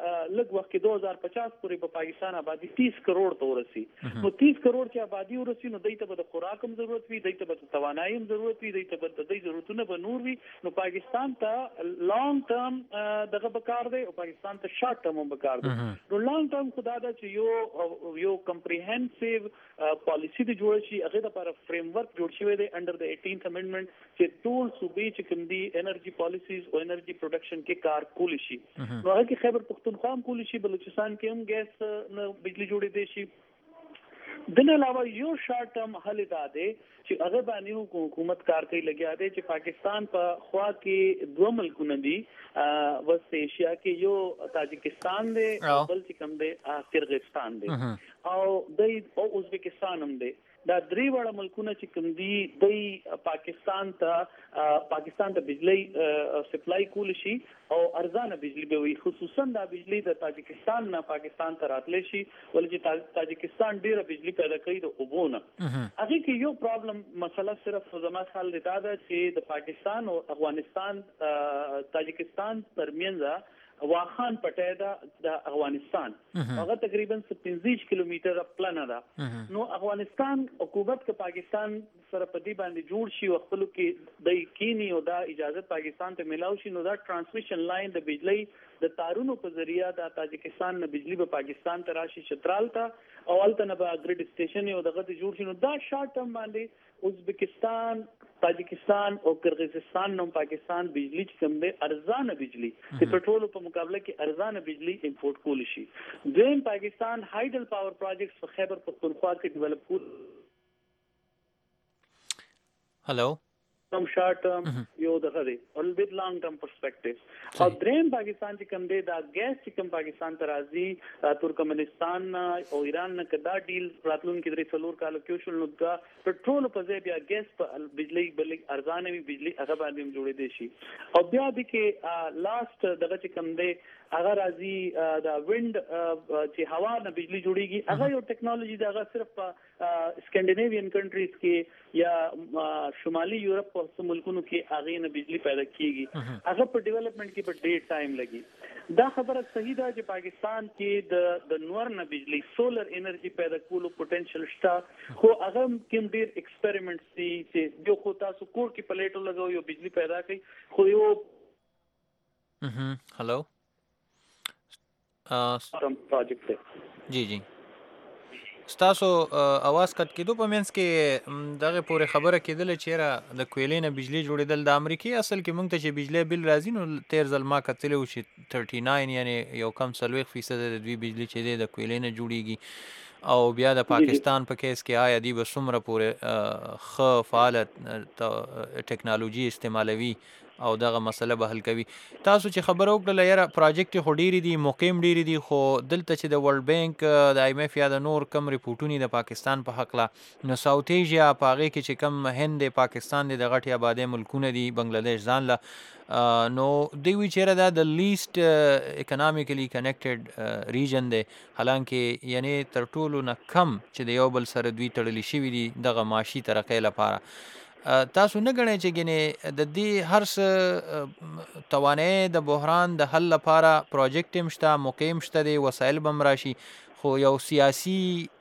لږ وخت کې دو هزار پچاس پورې په پاکستان آبادی تیس کروڑ ته ورسي. نو تیس کروڑ چې آبادی ورسي نو دایته به د خوراک هم ضرورت وي، دایته به د توانایي هم ضرورت وي، دایته به د دې ضرورتونه به نور وي. نو پاکستان ته لانګ ټرم دغه بکار دی او پاکستان ته شارټ ټرم هم بکار دی. نو لانګ ټرم خدا دا چې یو یو کمپریهنسیو پالیسی د جوړ شي، هغه لپاره فریم ورک جوړ شوی دی انډر د ایټینث امندمنت چې ټول صوبې چې کوم دي انرژي پالیسیز او انرژي پروډکشن کې کار کولی شي. نو هغه کې خیبر پختونخوا هم کولی شي، بلوچستان کې هم ګیس نه بجلی جوړې دی شي. دنه علاوه یو شارټ ټرم حل دا دی چې هغه باندې حکومت کار کوي لګیا دی چې پاکستان په خوا کې دوه ملکونه دي وست ایشیا کې، یو تاجکستان دی او بل چې کوم دی کرغستان دی او د او ازبکستان هم دی. دا درې وړه ملکونه چې کوم دي د پاکستان ته پاکستان ته بجلی سپلای کول شي او ارزانه بجلی به وي، خصوصا دا بجلی د تاجکستان نه پاکستان ته راتلی شي ولې چې تاجکستان ډیره بجلی پیدا کوي د اوبو نه. هغه کې یو پرابلم مسله صرف زما خیال دی دا ده چې د پاکستان او افغانستان تاجکستان ترمنځ واخان پټه دا د افغانستان هغه تقریبا پنځه کیلومتره پلان ده نو افغانستان حکومت کې پاکستان سره په دې باندې جوړ شي او خپل کې د کینی او دا اجازه پاکستان ته ملاوي شي نو دا ترانسمیشن لاین د بجلی د تارونو په ذریعہ د تاجکستان نه بجلی په پاکستان ته راشي چترال ته او الته نه به ګریډ سټیشن او دغه جوړ شي نو دا شارټ ټرم باندې ازبکستان تاجکستان او قرغیزستان نو پاکستان بجلی چې کوم دی ارزانه بجلی د پټرول په مقابله کې ارزانه بجلی امپورټ کول شي دیم پاکستان هایډل پاور پروجیکټس په خیبر پختونخوا کې ډیولپ کول هلو some short term یو دغه دی او with long term perspective او دریم پاکستان چې کوم دی دا ګیس چې کوم پاکستان ته راځي ترکمنستان او ایران نه کدا ډیل راتلون کې درې څلور کال کې شول نو دا پټرول په ځای بیا ګیس په بجلی بل ارزانه وی بجلی هغه باندې جوړې دي شي او بیا د کې لاست دغه چې کوم دی هغه راځي دا ویند چې هوا نه بجلی جوړيږي هغه یو ټیکنالوژي دا هغه صرف په سکینډینیوین کنټریز کې یا شمالي یورپ په ملکونو کې هغه نه بجلی پیدا کیږي هغه په ډیولپمنٹ کې په ډیر ټایم لګي دا خبره صحیح ده چې پاکستان کې د د نور نه بجلی سولر انرژي پیدا کولو پوتنشل شته خو هغه کوم ډیر ایکسپریمنټس دي چې یو خو تاسو کور کې پلیټو لګاو یو بجلی پیدا کوي خو یو هلو پروجیکټ جی جی ستاسو اواز کټ کېدو په منځ کې دغه پورې خبره کېدله چې را د کویلې نه بجلی جوړېدل د امریکای اصل کې مونږ ته چې بجلی بل راځي نو تیر ځل ما کتلی و چې تھرټي ناین یعنی یو کم څلوېښت فیصد د دوی بجلی چې دی د کویلې نه جوړیږي او بیا د پاکستان په کیس کې آیا دی به څومره پورې ښه فعاله ټیکنالوژي استعمالوي او دغه مسله به حل کوي تاسو چې خبره وکړله یاره پروجیکټ خو ډېرې دي مقیم ډېرې دي خو دلته چې د ورلډ بینک د آی ایم ایف یا د نور کم ریپورټونه د پاکستان په حقله نو ساوت ایشیا په هغې کې چې کم هند دی پاکستان دی د غټې آبادۍ ملکونه دي بنګلادیش ځان له نو دوی وایي چېرې دا د لیست اکنامیکلی کنیکټډ ریجن دی حالانکې یعنې تر ټولو نه کم چې د یو بل سره دوی تړلي شوي دي دغه معاشي ترقۍ لپاره تاسو نه ګڼئ چې ګینې د دې هر څه توانایي د بحران د حل لپاره پروجیکټ هم شته موقع هم شته دی وسایل به هم راشي خو یو سیاسي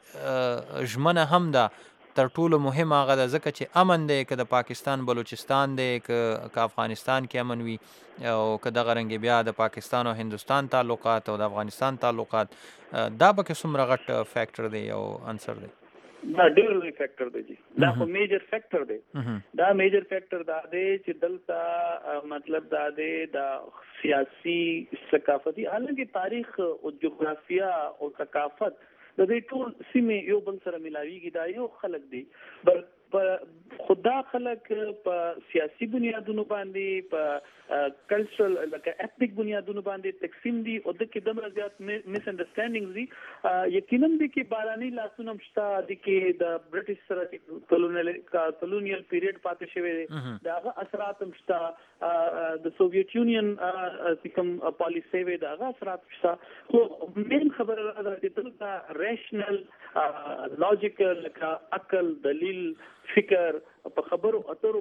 ژمنه هم ده تر ټولو مهم هغه ده ځکه چې امن دی که د پاکستان بلوچستان دی که افغانستان کې امن وي او که دغه رنګې بیا د پاکستان او هندوستان تعلقات او د افغانستان تعلقات دا پکې څومره غټ فیکټر دی او عنصر دی دا ډېر لوی فیکټر دی دا خو میجر فیکټر دی دا میجر فیکټر دا دی چې دلته مطلب دا دی دا سیاسي ثقافتي حالانکه تاریخ او جغرافیا او ثقافت د دې ټول سیمې یو بل سره ملاویږي دا یو خلک دی بل خدا خلک په سیاسي بنیادونو باندې په کلچرل لکه اپنیک بنیادونو باندې تقسیم دي او د کې دمر زیات میس انډرستانډینګز دي یقینا د کې باراني لاسونه مشته د کې د برټش سره کولونیل کولونیل پیریډ پاتې شوی دی داغه اثرات مشته د سوویت یونین کوم پالیسی وی داغه اثرات مشته خو مین خبره ده چې دلته ریشنل لاجیکل لکه عقل دلیل فکر په خبرو اترو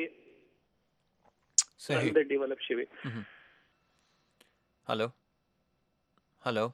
باندې صحیح د ډیولپ شوی هالو هالو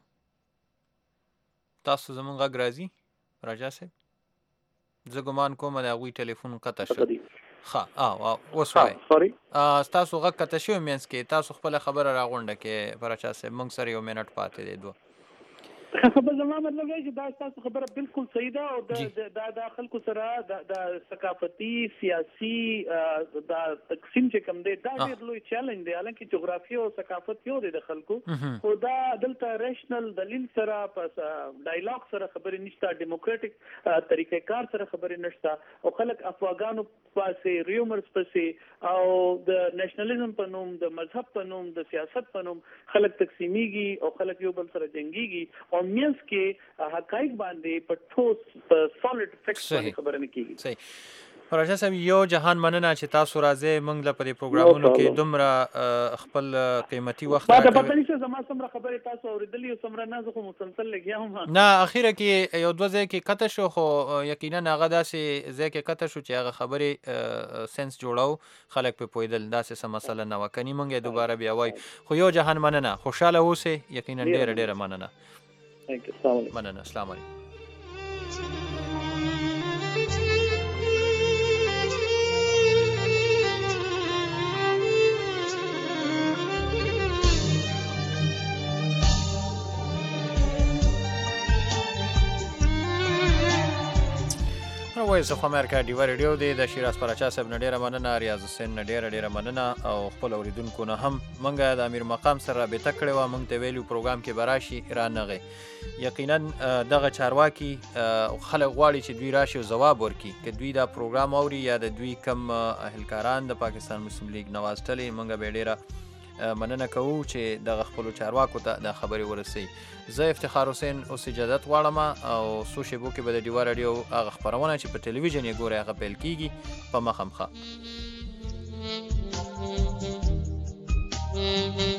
تاسو زمونږ غږ راځي راجا صاحب زه ګمان کوم د هغوی ټلیفون قطع شو ښه او اوس وایي ستاسو غږ قطع شوی منځ کې تاسو خپله خبره راغونډه کې پراچا صاحب موږ سره یو منټ پاتې دی دوه خبر زما مطلب دی چې دا تاسو خبره بالکل صحیح ده او د د د خلکو سره د ثقافتي سیاسي د تقسیم چې کوم دی دا ډېر لوی چیلنج دی حالانکه جغرافي او ثقافت یو دی د خلکو خو دا دلته ریشنل دلیل سره په ډایلاګ سره خبرې نشته ډیموکراټک طریقې کار سره خبرې نشته او خلک افواګانو پاسې ریومرز پسې او د نېشنلزم په نوم د مذهب په نوم د سیاست په نوم خلک تقسیمیږي او خلک یو بل سره جنگيږي او مینس کې حقایق باندې په ټوس په سالید فیکټس باندې خبرې نه کیږي صحیح راجا صاحب یو جهان مننه چې تاسو راځي موږ له پدې پروګرامونو کې دومره خپل قیمتي وخت راکړئ. ما ته پته نشته زما څومره خبرې تاسو اورېدلې او څومره نه، زه خو مسلسل لګیا وم. نه اخیره کې یو دوه ځای کې قطع شو، خو یقینا هغه داسې ځای کې قطع شو چې هغه خبرې سنس جوړاو، خلک په پوهېدل، داسې څه مسله نه وه. کني موږ یې دوباره بیا وایو. خو یو جهان مننه، خوشحاله اوسئ. یقینا ډېره ډېره مننه. مننه. السلام علیکم. وایس اف امریکا ډیوا ریډیو دی د شیراز پراچا صاحب نه ډیره مننه، ریاض حسین نه ډیره ډیره مننه، او خپل اوریدونکو نه هم منګه د امیر مقام سره رابطه کړې وه. موږ ته ویلو پروګرام کې به راشي، رانغی. یقینا دغه چارواکي خلک غواړي چې دوی راشي او ځواب ورکړي، که دوی دا پروګرام اوري یا د دوی کم اهلکاران د پاکستان مسلم لیگ نواز ټلې، موږ به ډیره مننه کوو چې دغه خپلو چارواکو ته دا خبرې ورسوي. زه افتخار حسین اوس اجازت غواړم، او څو شیبو کې به د ډیوا راډیو هغه خپرونه چې په ټلویزیون یې ګورئ هغه پیل کیږي. په مخه مخه.